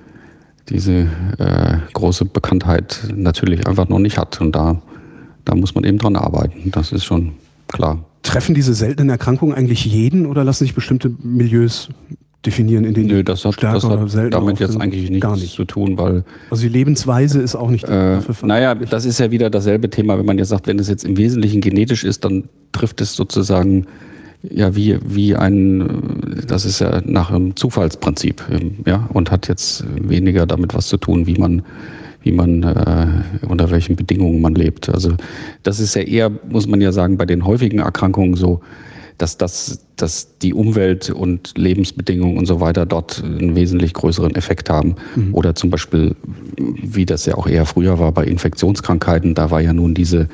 große Bekanntheit natürlich einfach noch nicht hat. Und da muss man eben dran arbeiten. Das ist schon klar. Treffen diese seltenen Erkrankungen eigentlich jeden oder lassen sich bestimmte Milieus definieren, in denen das hat damit jetzt eigentlich nichts zu tun, weil also die Lebensweise ist auch nicht naja, das ist ja wieder dasselbe Thema, wenn man jetzt sagt, wenn es jetzt im Wesentlichen genetisch ist, dann trifft es sozusagen ja das ist ja nach einem Zufallsprinzip, ja, und hat jetzt weniger damit was zu tun, wie man unter welchen Bedingungen man lebt. Also das ist ja eher, muss man ja sagen, bei den häufigen Erkrankungen so, dass die Umwelt und Lebensbedingungen und so weiter dort einen wesentlich größeren Effekt haben. Oder zum Beispiel, wie das ja auch eher früher war bei Infektionskrankheiten, da war ja nun diese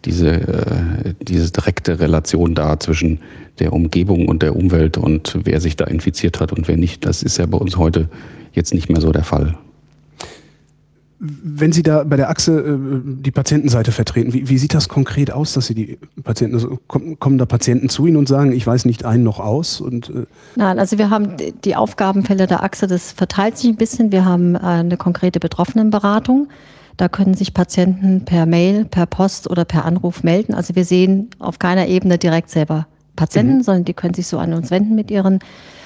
direkte Relation da zwischen der Umgebung und der Umwelt und wer sich da infiziert hat und wer nicht. Das ist ja bei uns heute jetzt nicht mehr so der Fall. Wenn Sie da bei der Achse die Patientenseite vertreten, wie sieht das konkret aus, dass Sie die Patienten, also kommen da Patienten zu Ihnen und sagen, ich weiß nicht ein noch aus? Nein, also wir haben die Aufgabenfelder der Achse, das verteilt sich ein bisschen. Wir haben eine konkrete Betroffenenberatung. Da können sich Patienten per Mail, per Post oder per Anruf melden. Also wir sehen auf keiner Ebene direkt selber Patienten, sondern die können sich so an uns wenden mit ihren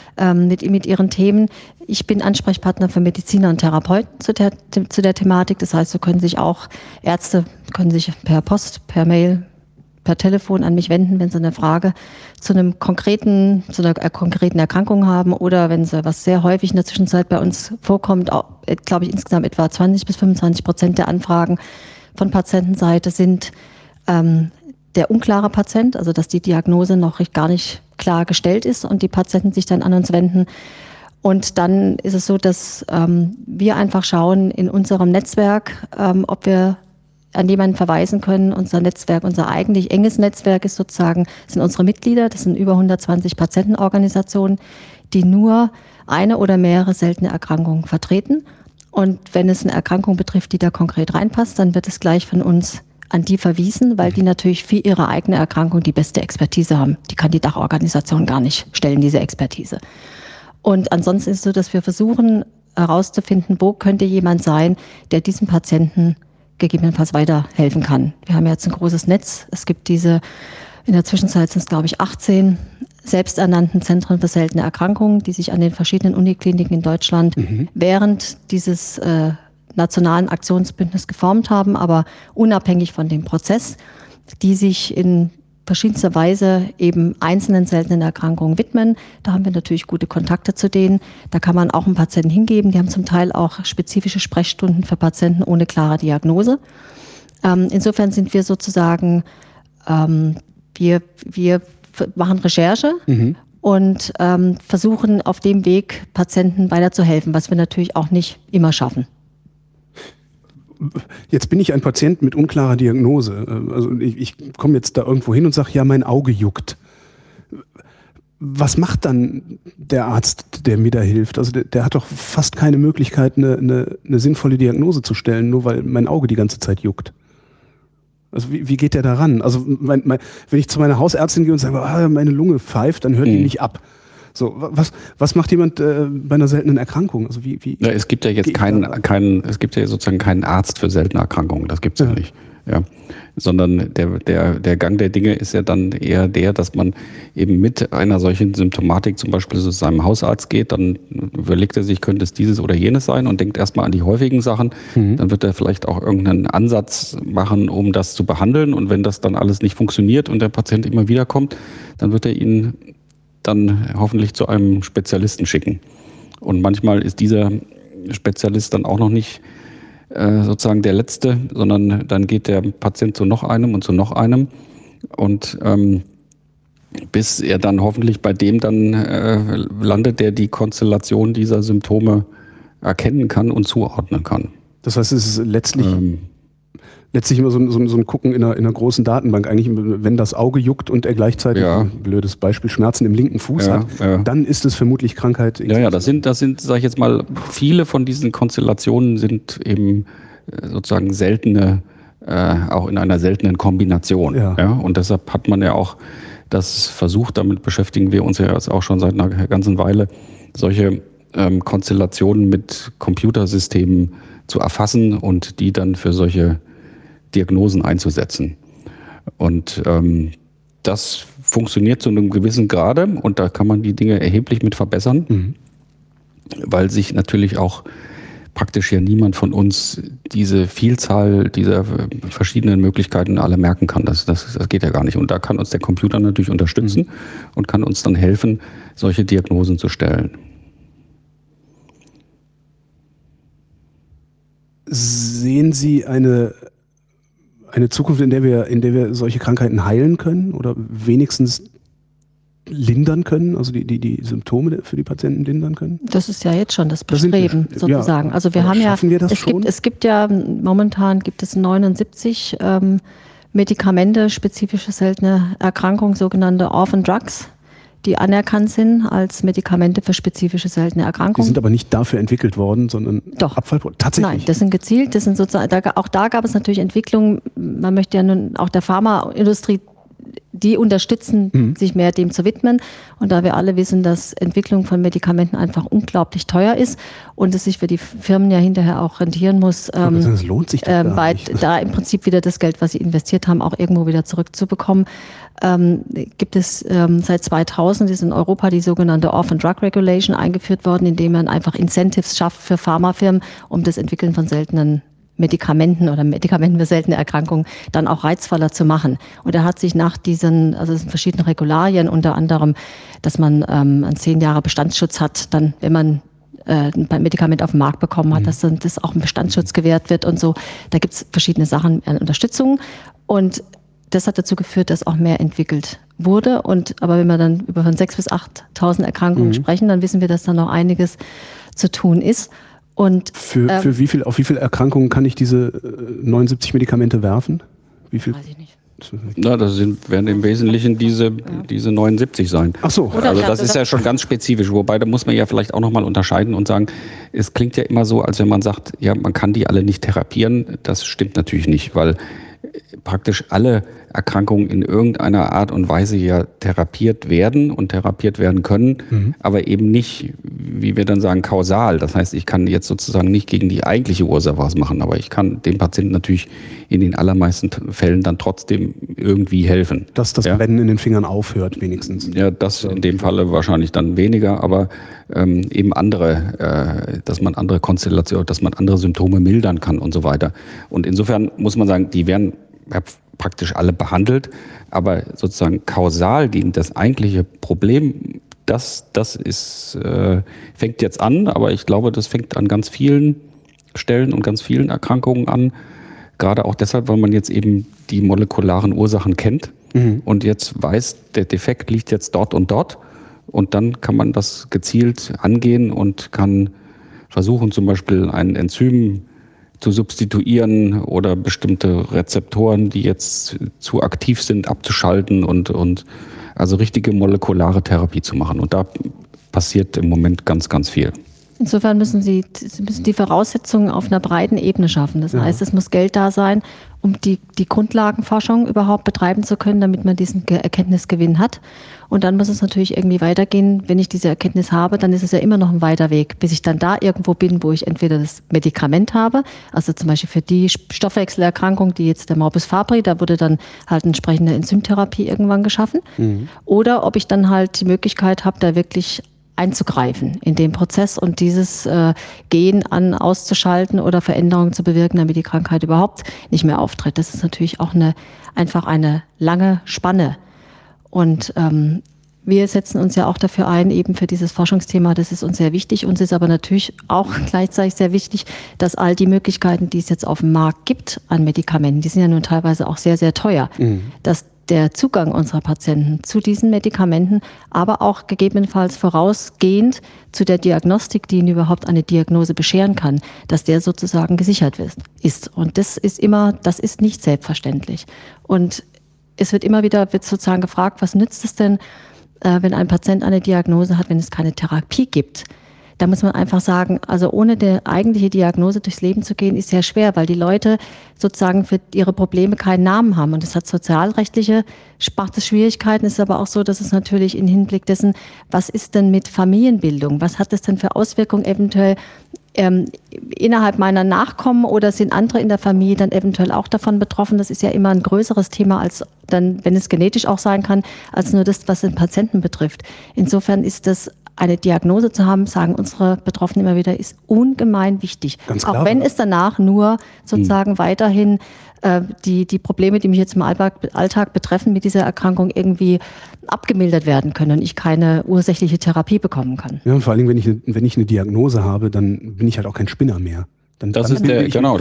Themen. Ich bin Ansprechpartner für Mediziner und Therapeuten zu der Thematik. Das heißt, Ärzte können sich per Post, per Mail, per Telefon an mich wenden, wenn sie eine Frage zu einer konkreten Erkrankung haben oder wenn sie, was sehr häufig in der Zwischenzeit bei uns vorkommt, glaube ich insgesamt etwa 20-25% der Anfragen von Patientenseite sind der unklare Patient, also dass die Diagnose noch gar nicht klar gestellt ist und die Patienten sich dann an uns wenden. Und dann ist es so, dass wir einfach schauen in unserem Netzwerk, ob wir an jemanden verweisen können. Unser Netzwerk, unser eigentlich enges Netzwerk sind unsere Mitglieder. Das sind über 120 Patientenorganisationen, die nur eine oder mehrere seltene Erkrankungen vertreten. Und wenn es eine Erkrankung betrifft, die da konkret reinpasst, dann wird es gleich von uns an die verwiesen, weil die natürlich für ihre eigene Erkrankung die beste Expertise haben. Die kann die Dachorganisation gar nicht stellen, diese Expertise. Und ansonsten ist es so, dass wir versuchen herauszufinden, wo könnte jemand sein, der diesem Patienten gegebenenfalls weiterhelfen kann. Wir haben jetzt ein großes Netz. Es gibt in der Zwischenzeit sind es, glaube ich, 18 selbsternannten Zentren für seltene Erkrankungen, die sich an den verschiedenen Unikliniken in Deutschland während dieses nationalen Aktionsbündnis geformt haben, aber unabhängig von dem Prozess, die sich in verschiedenster Weise eben einzelnen seltenen Erkrankungen widmen. Da haben wir natürlich gute Kontakte zu denen. Da kann man auch einen Patienten hingeben. Die haben zum Teil auch spezifische Sprechstunden für Patienten ohne klare Diagnose. Insofern sind wir sozusagen, wir machen Recherche und versuchen auf dem Weg Patienten weiterzuhelfen, was wir natürlich auch nicht immer schaffen. Jetzt bin ich ein Patient mit unklarer Diagnose. Also ich komme jetzt da irgendwo hin und sage, ja, mein Auge juckt. Was macht dann der Arzt, der mir da hilft? Also der hat doch fast keine Möglichkeit, eine sinnvolle Diagnose zu stellen, nur weil mein Auge die ganze Zeit juckt. Also wie geht der da ran? Also wenn ich zu meiner Hausärztin gehe und sage, meine Lunge pfeift, dann hört die nicht ab. So, was macht jemand bei einer seltenen Erkrankung? Also ja, es gibt ja jetzt es gibt ja sozusagen keinen Arzt für seltene Erkrankungen, das gibt es ja nicht. Ja. Sondern der Gang der Dinge ist ja dann eher der, dass man eben mit einer solchen Symptomatik zum Beispiel zu seinem Hausarzt geht, dann überlegt er sich, könnte es dieses oder jenes sein und denkt erstmal an die häufigen Sachen. Dann wird er vielleicht auch irgendeinen Ansatz machen, um das zu behandeln, und wenn das dann alles nicht funktioniert und der Patient immer wieder kommt, dann wird er ihn dann hoffentlich zu einem Spezialisten schicken. Und manchmal ist dieser Spezialist dann auch noch nicht sozusagen der Letzte, sondern dann geht der Patient zu noch einem und zu noch einem, und bis er dann hoffentlich bei dem dann landet, der die Konstellation dieser Symptome erkennen kann und zuordnen kann. Das heißt, es ist letztlich immer so ein Gucken in einer großen Datenbank. Eigentlich, wenn das Auge juckt und er gleichzeitig, ein blödes Beispiel, Schmerzen im linken Fuß hat, dann ist es vermutlich Krankheit. Ja, das sind, sage ich jetzt mal, viele von diesen Konstellationen sind eben sozusagen seltene, auch in einer seltenen Kombination. Ja, und deshalb hat man ja auch das versucht, damit beschäftigen wir uns ja jetzt auch schon seit einer ganzen Weile, solche Konstellationen mit Computersystemen zu erfassen und die dann für solche Diagnosen einzusetzen. Und das funktioniert zu einem gewissen Grade, und da kann man die Dinge erheblich mit verbessern, weil sich natürlich auch praktisch ja niemand von uns diese Vielzahl dieser verschiedenen Möglichkeiten alle merken kann. Das geht ja gar nicht. Und da kann uns der Computer natürlich unterstützen und kann uns dann helfen, solche Diagnosen zu stellen. Sehen Sie eine Zukunft, in der wir solche Krankheiten heilen können oder wenigstens lindern können, also die Symptome für die Patienten lindern können? Das ist ja jetzt schon das Bestreben, sozusagen. Also wir haben es gibt ja momentan 79 Medikamente, spezifische seltene Erkrankungen, sogenannte Orphan Drugs, die anerkannt sind als Medikamente für spezifische seltene Erkrankungen. Die sind aber nicht dafür entwickelt worden, sondern Abfallprodukte. Tatsächlich? Nein, das sind gezielt, das sind sozusagen, auch da gab es natürlich Entwicklungen, man möchte ja nun auch der Pharmaindustrie, die unterstützen, sich mehr dem zu widmen. Und da wir alle wissen, dass Entwicklung von Medikamenten einfach unglaublich teuer ist und es sich für die Firmen ja hinterher auch rentieren muss, das lohnt sich da im Prinzip wieder das Geld, was sie investiert haben, auch irgendwo wieder zurückzubekommen, gibt es seit 2000 ist in Europa die sogenannte Orphan Drug Regulation eingeführt worden, indem man einfach Incentives schafft für Pharmafirmen, um das Entwickeln von seltenen Medikamenten oder Medikamenten für seltene Erkrankungen dann auch reizvoller zu machen. Und er hat sich nach diesen, also es sind verschiedene Regularien, unter anderem, dass man einen 10 Jahre Bestandsschutz hat, dann, wenn man ein Medikament auf den Markt bekommen hat, dass dann das auch ein Bestandsschutz gewährt wird und so. Da gibt es verschiedene Sachen an Unterstützung. Und das hat dazu geführt, dass auch mehr entwickelt wurde. Aber wenn wir dann über von 6.000 bis 8.000 Erkrankungen sprechen, dann wissen wir, dass da noch einiges zu tun ist. Und auf wie viele Erkrankungen kann ich diese 79 Medikamente werfen? Wie viel? Weiß ich nicht. Na, werden im Wesentlichen diese 79 sein. Ach so. Also das ist ja schon ganz spezifisch. Wobei, da muss man ja vielleicht auch nochmal unterscheiden und sagen, es klingt ja immer so, als wenn man sagt, ja, man kann die alle nicht therapieren. Das stimmt natürlich nicht, weil praktisch alle Erkrankungen in irgendeiner Art und Weise ja therapiert werden und therapiert werden können, aber eben nicht, wie wir dann sagen, kausal. Das heißt, ich kann jetzt sozusagen nicht gegen die eigentliche Ursache was machen, aber ich kann dem Patienten natürlich in den allermeisten Fällen dann trotzdem irgendwie helfen. Dass das Brennen in den Fingern aufhört wenigstens. Ja, das in dem Falle wahrscheinlich dann weniger, aber eben andere, dass man andere Konstellationen, dass man andere Symptome mildern kann und so weiter. Und insofern muss man sagen, die werden praktisch alle behandelt, aber sozusagen kausal das eigentliche Problem, das ist, fängt jetzt an, aber ich glaube, das fängt an ganz vielen Stellen und ganz vielen Erkrankungen an, gerade auch deshalb, weil man jetzt eben die molekularen Ursachen kennt und jetzt weiß, der Defekt liegt jetzt dort und dort und dann kann man das gezielt angehen und kann versuchen, zum Beispiel ein Enzym zu substituieren oder bestimmte Rezeptoren, die jetzt zu aktiv sind, abzuschalten und also richtige molekulare Therapie zu machen. Und da passiert im Moment ganz, ganz viel. Insofern müssen Sie die Voraussetzungen auf einer breiten Ebene schaffen. Das heißt, es muss Geld da sein, um die Grundlagenforschung überhaupt betreiben zu können, damit man diesen Erkenntnisgewinn hat. Und dann muss es natürlich irgendwie weitergehen. Wenn ich diese Erkenntnis habe, dann ist es ja immer noch ein weiter Weg, bis ich dann da irgendwo bin, wo ich entweder das Medikament habe, also zum Beispiel für die Stoffwechselerkrankung, die jetzt der Morbus Fabry, da wurde dann halt eine entsprechende Enzymtherapie irgendwann geschaffen. Oder ob ich dann halt die Möglichkeit habe, da wirklich einzugreifen in den Prozess und dieses Gen auszuschalten oder Veränderungen zu bewirken, damit die Krankheit überhaupt nicht mehr auftritt. Das ist natürlich auch einfach eine lange Spanne. Und wir setzen uns ja auch dafür ein, eben für dieses Forschungsthema, das ist uns sehr wichtig. Uns ist aber natürlich auch gleichzeitig sehr wichtig, dass all die Möglichkeiten, die es jetzt auf dem Markt gibt an Medikamenten, die sind ja nun teilweise auch sehr, sehr teuer, dass der Zugang unserer Patienten zu diesen Medikamenten, aber auch gegebenenfalls vorausgehend zu der Diagnostik, die ihnen überhaupt eine Diagnose bescheren kann, dass der sozusagen gesichert ist. Und das ist nicht selbstverständlich. Und es wird sozusagen gefragt, was nützt es denn, wenn ein Patient eine Diagnose hat, wenn es keine Therapie gibt? Da muss man einfach sagen, also ohne die eigentliche Diagnose durchs Leben zu gehen, ist sehr schwer, weil die Leute sozusagen für ihre Probleme keinen Namen haben. Und es hat sozialrechtliche Schwierigkeiten. Es ist aber auch so, dass es natürlich im Hinblick dessen, was ist denn mit Familienbildung? Was hat das denn für Auswirkungen eventuell innerhalb meiner Nachkommen oder sind andere in der Familie dann eventuell auch davon betroffen? Das ist ja immer ein größeres Thema, als dann, wenn es genetisch auch sein kann, als nur das, was den Patienten betrifft. Insofern ist das eine Diagnose zu haben, sagen unsere Betroffenen immer wieder, ist ungemein wichtig. Ganz klar, auch wenn es danach nur sozusagen weiterhin die Probleme, die mich jetzt im Alltag betreffen, mit dieser Erkrankung irgendwie abgemildert werden können und ich keine ursächliche Therapie bekommen kann. Ja, und vor allem, wenn ich eine Diagnose habe, dann bin ich halt auch kein Spinner mehr. Das ist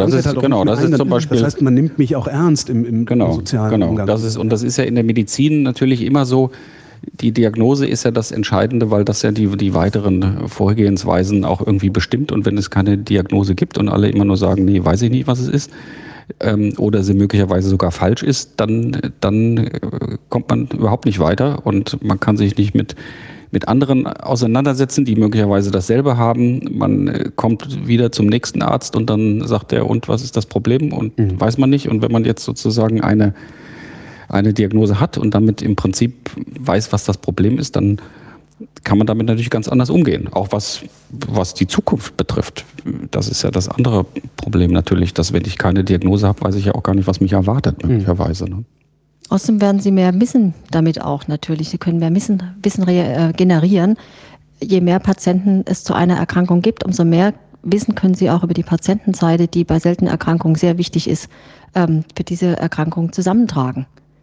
zum Beispiel. Das heißt, man nimmt mich auch ernst im sozialen Umgang. Das ist ja in der Medizin natürlich immer so. Die Diagnose ist ja das Entscheidende, weil das ja die weiteren Vorgehensweisen auch irgendwie bestimmt. Und wenn es keine Diagnose gibt und alle immer nur sagen, nee, weiß ich nicht, was es ist, oder sie möglicherweise sogar falsch ist, dann kommt man überhaupt nicht weiter und man kann sich nicht mit anderen auseinandersetzen, die möglicherweise dasselbe haben. Man kommt wieder zum nächsten Arzt und dann sagt er, und was ist das Problem? Und weiß man nicht. Und wenn man jetzt sozusagen eine Diagnose hat und damit im Prinzip weiß, was das Problem ist, dann kann man damit natürlich ganz anders umgehen. Auch was die Zukunft betrifft. Das ist ja das andere Problem natürlich, dass wenn ich keine Diagnose habe, weiß ich ja auch gar nicht, was mich erwartet, möglicherweise. Ne? Außerdem werden Sie mehr Wissen damit auch natürlich. Sie können mehr Wissen generieren. Je mehr Patienten es zu einer Erkrankung gibt, umso mehr Wissen können Sie auch über die Patientenseite, die bei seltenen Erkrankungen sehr wichtig ist, für diese Erkrankung zusammentragen.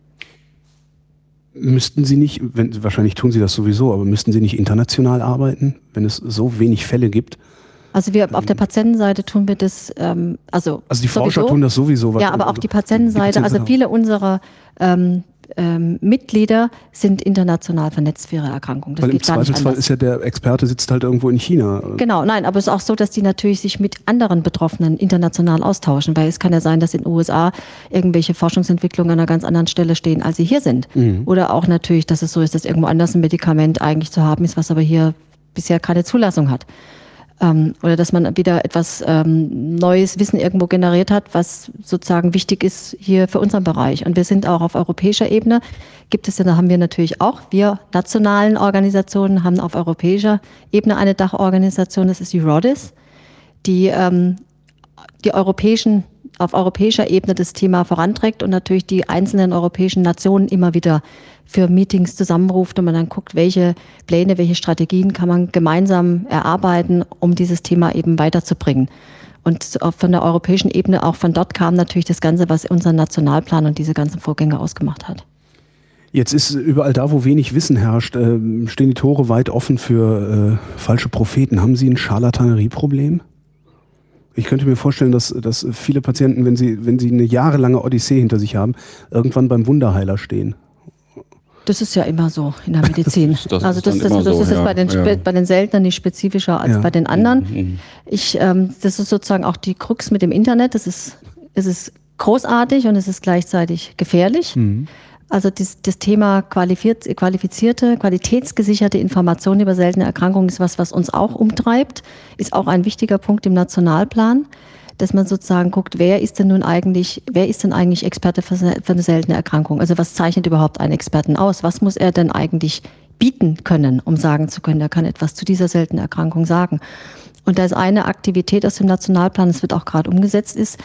Müssten Sie nicht, wahrscheinlich tun Sie das sowieso, aber müssten Sie nicht international arbeiten, wenn es so wenig Fälle gibt? Also wir auf der Patientenseite tun wir das, also die Forscher tun das sowieso. Ja, aber auch die Patientenseite, also viele unserer Mitglieder sind international vernetzt für ihre Erkrankung. Das weil im geht gar nicht Zweifelsfall anders. ist ja der Experte sitzt halt irgendwo in China. Genau, nein, aber es ist auch so, dass die natürlich sich mit anderen Betroffenen international austauschen, weil es kann ja sein, dass in den USA irgendwelche Forschungsentwicklungen an einer ganz anderen Stelle stehen, als sie hier sind. Oder auch natürlich, dass es so ist, dass irgendwo anders ein Medikament eigentlich zu haben ist, was aber hier bisher keine Zulassung hat. Oder dass man wieder etwas neues Wissen irgendwo generiert hat, was sozusagen wichtig ist hier für unseren Bereich. Und wir sind auch auf europäischer Ebene, da haben wir natürlich auch, wir nationalen Organisationen haben auf europäischer Ebene eine Dachorganisation, das ist die RODIS, die auf europäischer Ebene das Thema voranträgt und natürlich die einzelnen europäischen Nationen immer wieder für Meetings zusammenruft und man dann guckt, welche Pläne, welche Strategien kann man gemeinsam erarbeiten, um dieses Thema eben weiterzubringen. Und von der europäischen Ebene, auch von dort kam natürlich das Ganze, was unseren Nationalplan und diese ganzen Vorgänge ausgemacht hat. Jetzt ist überall da, wo wenig Wissen herrscht, stehen die Tore weit offen für falsche Propheten. Haben Sie ein Scharlatanerieproblem? Ich könnte mir vorstellen, dass viele Patienten, wenn sie eine jahrelange Odyssee hinter sich haben, irgendwann beim Wunderheiler stehen. Das ist ja immer so in der Medizin. Das ist bei den Seltenern nicht spezifischer als bei den anderen. Das ist sozusagen auch die Krux mit dem Internet. Es ist großartig und es ist gleichzeitig gefährlich. Also das Thema qualifizierte, qualitätsgesicherte Informationen über seltene Erkrankungen ist was uns auch umtreibt, ist auch ein wichtiger Punkt im Nationalplan, dass man sozusagen guckt, wer ist denn eigentlich Experte für eine seltene Erkrankung? Also was zeichnet überhaupt einen Experten aus? Was muss er denn eigentlich bieten können, um sagen zu können, er kann etwas zu dieser seltenen Erkrankung sagen? Und da ist eine Aktivität aus dem Nationalplan, das wird auch gerade umgesetzt, ist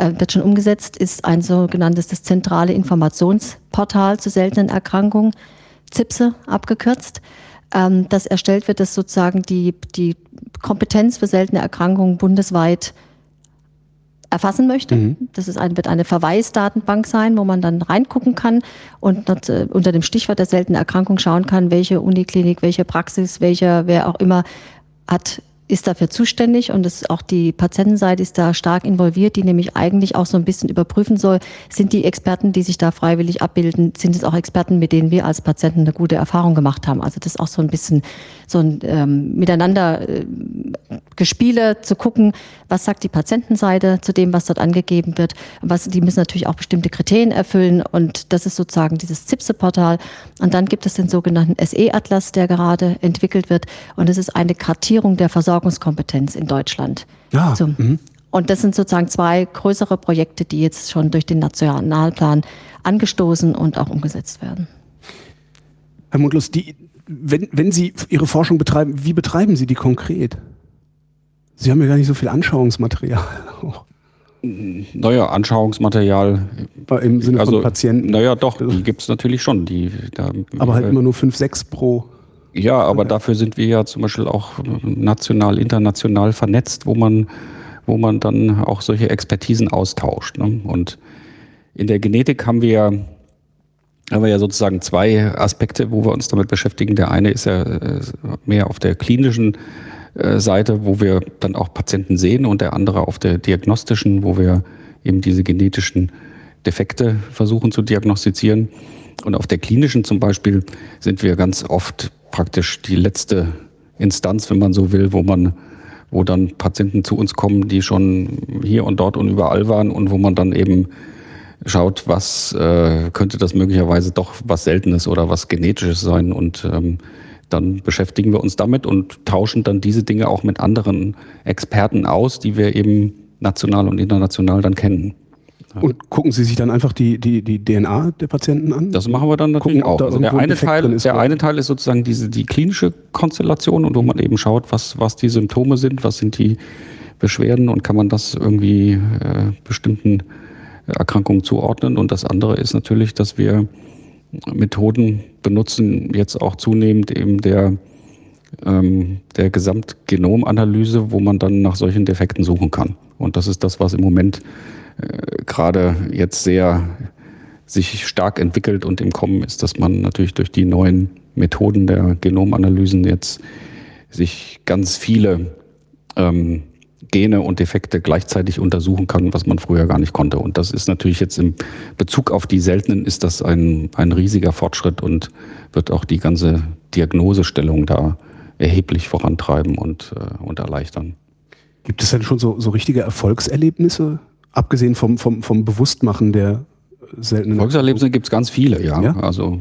ein sogenanntes das zentrale Informationsportal zu seltenen Erkrankungen, ZIPSE abgekürzt, das erstellt wird, das sozusagen die Kompetenz für seltene Erkrankungen bundesweit erfassen möchte. Das wird eine Verweisdatenbank sein, wo man dann reingucken kann und unter dem Stichwort der seltenen Erkrankung schauen kann, welche Uniklinik, welche Praxis, wer auch immer ist dafür zuständig, und auch die Patientenseite ist da stark involviert, die nämlich eigentlich auch so ein bisschen überprüfen soll, sind die Experten, die sich da freiwillig abbilden, sind es auch Experten, mit denen wir als Patienten eine gute Erfahrung gemacht haben. Also das ist auch so ein bisschen so ein Miteinander Gespiele zu gucken, was sagt die Patientenseite zu dem, was dort angegeben wird. Die müssen natürlich auch bestimmte Kriterien erfüllen, und das ist sozusagen dieses ZIPSE-Portal. Und dann gibt es den sogenannten SE-Atlas, der gerade entwickelt wird, und das ist eine Kartierung der Versorgungskompetenz in Deutschland. Ja. Und das sind sozusagen 2 größere Projekte, die jetzt schon durch den Nationalplan angestoßen und auch umgesetzt werden. Herr Mundlos, wenn Sie Ihre Forschung betreiben, wie betreiben Sie die konkret? Sie haben ja gar nicht so viel Anschauungsmaterial. Naja, Anschauungsmaterial. Im Sinne von Patienten. Naja, doch, die gibt es natürlich schon. Aber halt immer nur 5, 6 pro. Ja, aber dafür sind wir ja zum Beispiel auch national, international vernetzt, wo man dann auch solche Expertisen austauscht. Ne? Und in der Genetik haben wir ja sozusagen 2 Aspekte, wo wir uns damit beschäftigen. Der eine ist ja mehr auf der klinischen Seite, wo wir dann auch Patienten sehen, und der andere auf der diagnostischen, wo wir eben diese genetischen Defekte versuchen zu diagnostizieren. Und auf der klinischen zum Beispiel sind wir ganz oft praktisch die letzte Instanz, wenn man so will, wo dann Patienten zu uns kommen, die schon hier und dort und überall waren, und wo man dann eben schaut, was könnte das möglicherweise doch was Seltenes oder was Genetisches sein, und dann beschäftigen wir uns damit und tauschen dann diese Dinge auch mit anderen Experten aus, die wir eben national und international dann kennen. Und gucken Sie sich dann einfach die DNA der Patienten an? Das machen wir dann natürlich auch. Also der eine Teil ist sozusagen die klinische Konstellation, und wo man eben schaut, was die Symptome sind, was sind die Beschwerden, und kann man das irgendwie bestimmten Erkrankungen zuordnen. Und das andere ist natürlich, dass wir Methoden benutzen, jetzt auch zunehmend eben der Gesamtgenomanalyse, wo man dann nach solchen Defekten suchen kann. Und das ist das, was im Moment gerade jetzt sehr sich stark entwickelt und im Kommen ist, dass man natürlich durch die neuen Methoden der Genomanalysen jetzt sich ganz viele Gene und Defekte gleichzeitig untersuchen kann, was man früher gar nicht konnte. Und das ist natürlich jetzt im Bezug auf die seltenen ist das ein riesiger Fortschritt und wird auch die ganze Diagnosestellung da erheblich vorantreiben und erleichtern. Gibt es denn schon so richtige Erfolgserlebnisse, abgesehen vom Bewusstmachen der seltenen? Erfolgserlebnisse gibt es ganz viele, ja. Ja? Also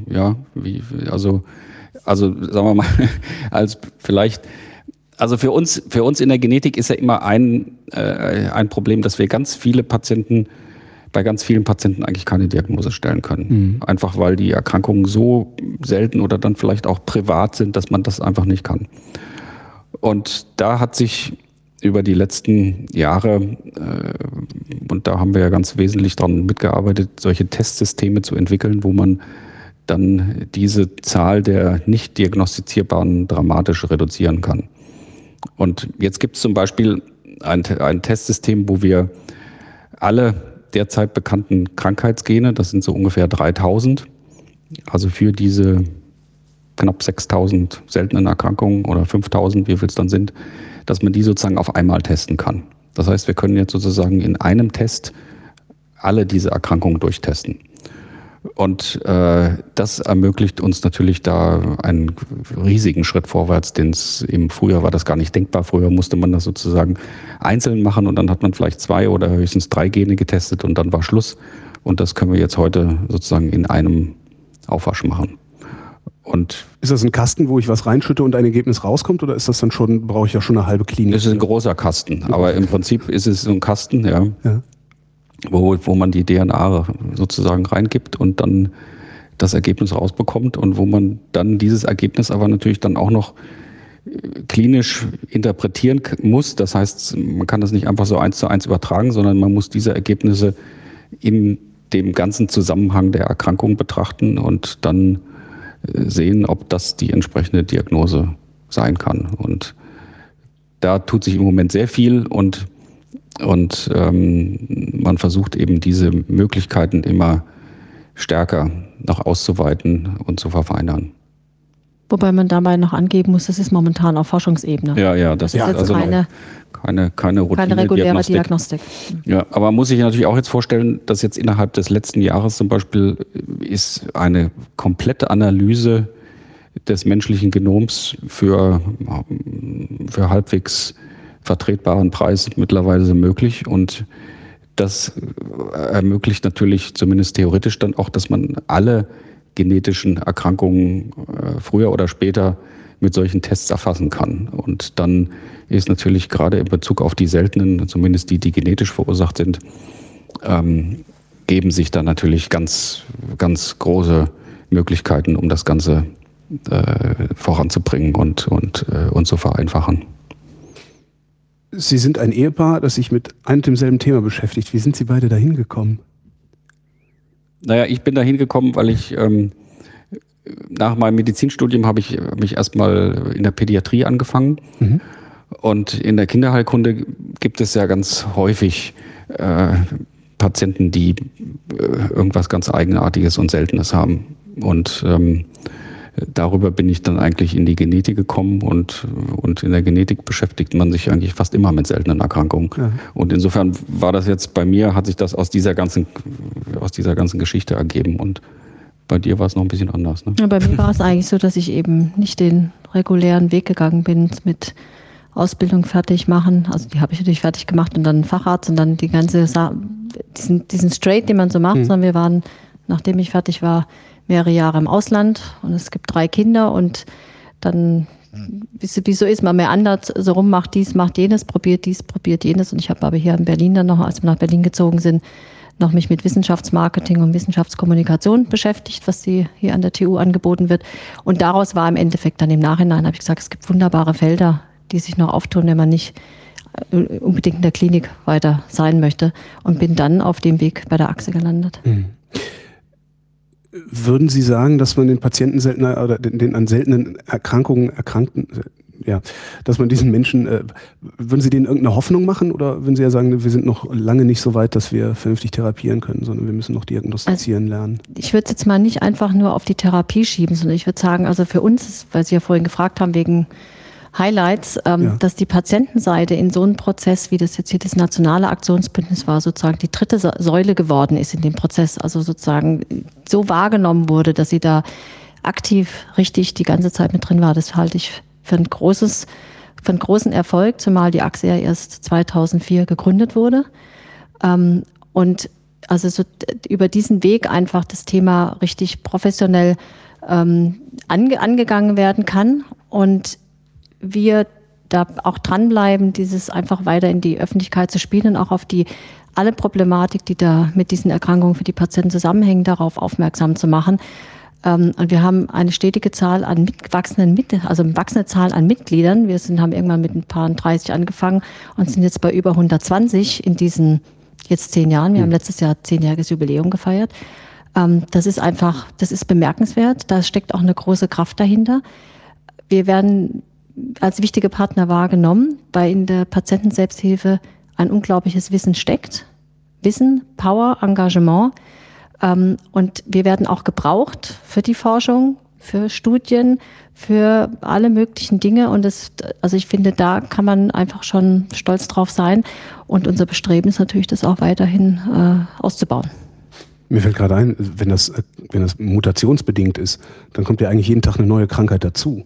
sagen wir mal, als vielleicht. Also für uns in der Genetik ist ja immer ein Problem, dass wir bei ganz vielen Patienten eigentlich keine Diagnose stellen können. Einfach weil die Erkrankungen so selten oder dann vielleicht auch privat sind, dass man das einfach nicht kann. Und da hat sich über die letzten Jahre, und da haben wir ja ganz wesentlich daran mitgearbeitet, solche Testsysteme zu entwickeln, wo man dann diese Zahl der nicht diagnostizierbaren dramatisch reduzieren kann. Und jetzt gibt es zum Beispiel ein Testsystem, wo wir alle derzeit bekannten Krankheitsgene, das sind so ungefähr 3000, also für diese knapp 6000 seltenen Erkrankungen oder 5000, wie viel es dann sind, dass man die sozusagen auf einmal testen kann. Das heißt, wir können jetzt sozusagen in einem Test alle diese Erkrankungen durchtesten. Und das ermöglicht uns natürlich da einen riesigen Schritt vorwärts, denn im Frühjahr war das gar nicht denkbar. Früher musste man das sozusagen einzeln machen und dann hat man vielleicht 2 oder höchstens 3 Gene getestet und dann war Schluss. Und das können wir jetzt heute sozusagen in einem Aufwasch machen. Und ist das ein Kasten, wo ich was reinschütte und ein Ergebnis rauskommt, oder ist das dann schon, brauche ich ja schon eine halbe Klinik? Es ist ein großer Kasten, aber im Prinzip ist es so ein Kasten, ja. Wo man die DNA sozusagen reingibt und dann das Ergebnis rausbekommt und wo man dann dieses Ergebnis aber natürlich dann auch noch klinisch interpretieren muss. Das heißt, man kann das nicht einfach so 1:1 übertragen, sondern man muss diese Ergebnisse in dem ganzen Zusammenhang der Erkrankung betrachten und dann sehen, ob das die entsprechende Diagnose sein kann. Und da tut sich im Moment sehr viel und man versucht eben diese Möglichkeiten immer stärker noch auszuweiten und zu verfeinern. Wobei man dabei noch angeben muss, das ist momentan auf Forschungsebene. Ja, das ist also keine reguläre Diagnostik. Ja, aber man muss sich natürlich auch jetzt vorstellen, dass jetzt innerhalb des letzten Jahres zum Beispiel ist eine komplette Analyse des menschlichen Genoms für halbwegs vertretbaren Preis mittlerweile möglich und das ermöglicht natürlich zumindest theoretisch dann auch, dass man alle genetischen Erkrankungen früher oder später mit solchen Tests erfassen kann. Und dann ist natürlich gerade in Bezug auf die seltenen, zumindest die genetisch verursacht sind, geben sich dann natürlich ganz, ganz große Möglichkeiten, um das Ganze voranzubringen und zu vereinfachen. Sie sind ein Ehepaar, das sich mit einem und demselben Thema beschäftigt. Wie sind Sie beide dahin gekommen? Naja, ich bin dahin gekommen, weil ich nach meinem Medizinstudium habe ich mich erstmal in der Pädiatrie angefangen. Mhm. Und in der Kinderheilkunde gibt es ja ganz häufig Patienten, die irgendwas ganz Eigenartiges und Seltenes haben. Und darüber bin ich dann eigentlich in die Genetik gekommen und in der Genetik beschäftigt man sich eigentlich fast immer mit seltenen Erkrankungen. Ja. Und insofern war das jetzt bei mir, hat sich das aus dieser ganzen Geschichte ergeben und bei dir war es noch ein bisschen anders. Ne? Ja, bei mir war es eigentlich so, dass ich eben nicht den regulären Weg gegangen bin mit Ausbildung fertig machen. Also die habe ich natürlich fertig gemacht und dann Facharzt und dann diesen Straight, den man so macht, sondern wir waren, nachdem ich fertig war, mehrere Jahre im Ausland und es gibt 3 Kinder und dann, wie so ist, man mehr anders so rum, macht dies, macht jenes, probiert dies, probiert jenes und ich habe aber hier in Berlin dann noch, als wir nach Berlin gezogen sind, noch mich mit Wissenschaftsmarketing und Wissenschaftskommunikation beschäftigt, was hier an der TU angeboten wird und daraus war im Endeffekt dann im Nachhinein, habe ich gesagt, es gibt wunderbare Felder, die sich noch auftun, wenn man nicht unbedingt in der Klinik weiter sein möchte und bin dann auf dem Weg bei der Achse gelandet. Mhm. Würden Sie sagen, dass man den Patienten seltener oder den an seltenen Erkrankungen erkrankten, dass man diesen Menschen, würden Sie denen irgendeine Hoffnung machen oder würden Sie ja sagen, wir sind noch lange nicht so weit, dass wir vernünftig therapieren können, sondern wir müssen noch diagnostizieren lernen? Ich würde es jetzt mal nicht einfach nur auf die Therapie schieben, sondern ich würde sagen, also für uns, weil Sie ja vorhin gefragt haben wegen Highlights, dass die Patientenseite in so einem Prozess, wie das jetzt hier das nationale Aktionsbündnis war, sozusagen die 3. Säule geworden ist in dem Prozess, also sozusagen so wahrgenommen wurde, dass sie da aktiv richtig die ganze Zeit mit drin war. Das halte ich für einen großen Erfolg, zumal die Achse ja erst 2004 gegründet wurde. Und also so über diesen Weg einfach das Thema richtig professionell angegangen werden kann und wir da auch dranbleiben, dieses einfach weiter in die Öffentlichkeit zu spielen und auch auf alle Problematik, die da mit diesen Erkrankungen für die Patienten zusammenhängen, darauf aufmerksam zu machen. Und wir haben eine stetige Zahl an wachsende Zahl an Mitgliedern. Wir haben irgendwann mit ein paar 30 angefangen und sind jetzt bei über 120 in diesen jetzt 10 Jahren. Wir haben letztes Jahr 10-jähriges Jubiläum gefeiert. Das ist bemerkenswert. Da steckt auch eine große Kraft dahinter. Wir als wichtige Partner wahrgenommen, weil in der Patientenselbsthilfe ein unglaubliches Wissen steckt. Wissen, Power, Engagement. Und wir werden auch gebraucht für die Forschung, für Studien, für alle möglichen Dinge. Und also ich finde, da kann man einfach schon stolz drauf sein. Und unser Bestreben ist natürlich, das auch weiterhin auszubauen. Mir fällt gerade ein, wenn das mutationsbedingt ist, dann kommt ja eigentlich jeden Tag eine neue Krankheit dazu.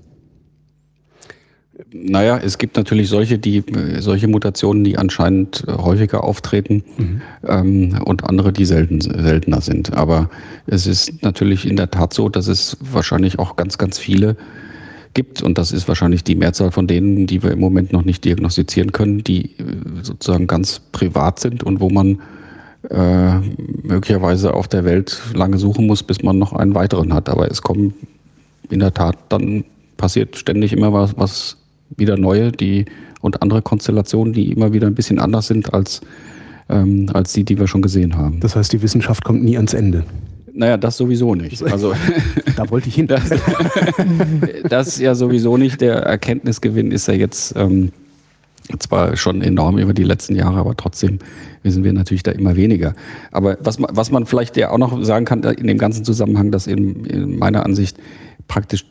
Naja, es gibt natürlich solche Mutationen, die anscheinend häufiger auftreten und andere, die seltener sind. Aber es ist natürlich in der Tat so, dass es wahrscheinlich auch ganz, ganz viele gibt. Und das ist wahrscheinlich die Mehrzahl von denen, die wir im Moment noch nicht diagnostizieren können, die sozusagen ganz privat sind und wo man möglicherweise auf der Welt lange suchen muss, bis man noch einen weiteren hat. Aber es kommen in der Tat, dann passiert ständig immer was wieder neue und andere Konstellationen, die immer wieder ein bisschen anders sind als die wir schon gesehen haben. Das heißt, die Wissenschaft kommt nie ans Ende. Naja, das sowieso nicht. Also, da wollte ich hin. Das ja sowieso nicht. Der Erkenntnisgewinn ist ja jetzt zwar schon enorm über die letzten Jahre, aber trotzdem wissen wir natürlich da immer weniger. Aber was man vielleicht ja auch noch sagen kann in dem ganzen Zusammenhang, dass in meiner Ansicht praktisch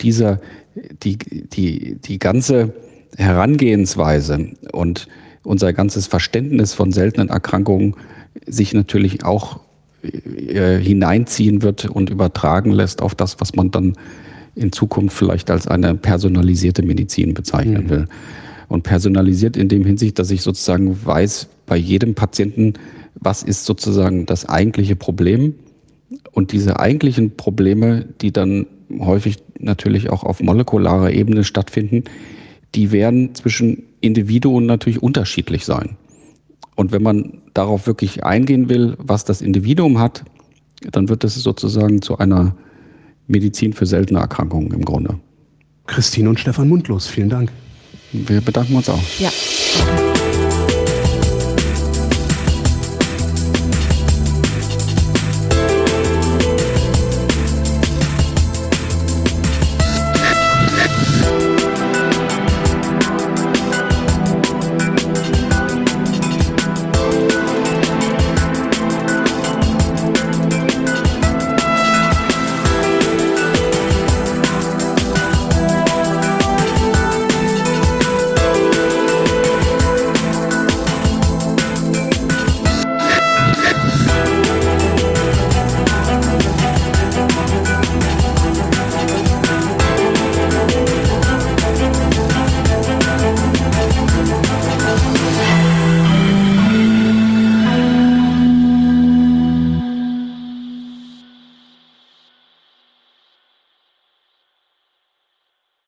die ganze Herangehensweise und unser ganzes Verständnis von seltenen Erkrankungen sich natürlich auch hineinziehen wird und übertragen lässt auf das, was man dann in Zukunft vielleicht als eine personalisierte Medizin bezeichnen will. Und personalisiert in dem Hinsicht, dass ich sozusagen weiß, bei jedem Patienten, was ist sozusagen das eigentliche Problem. Und diese eigentlichen Probleme, die dann häufig natürlich auch auf molekularer Ebene stattfinden, die werden zwischen Individuen natürlich unterschiedlich sein. Und wenn man darauf wirklich eingehen will, was das Individuum hat, dann wird es sozusagen zu einer Medizin für seltene Erkrankungen im Grunde. Christine und Stefan Mundlos, vielen Dank. Wir bedanken uns auch. Ja.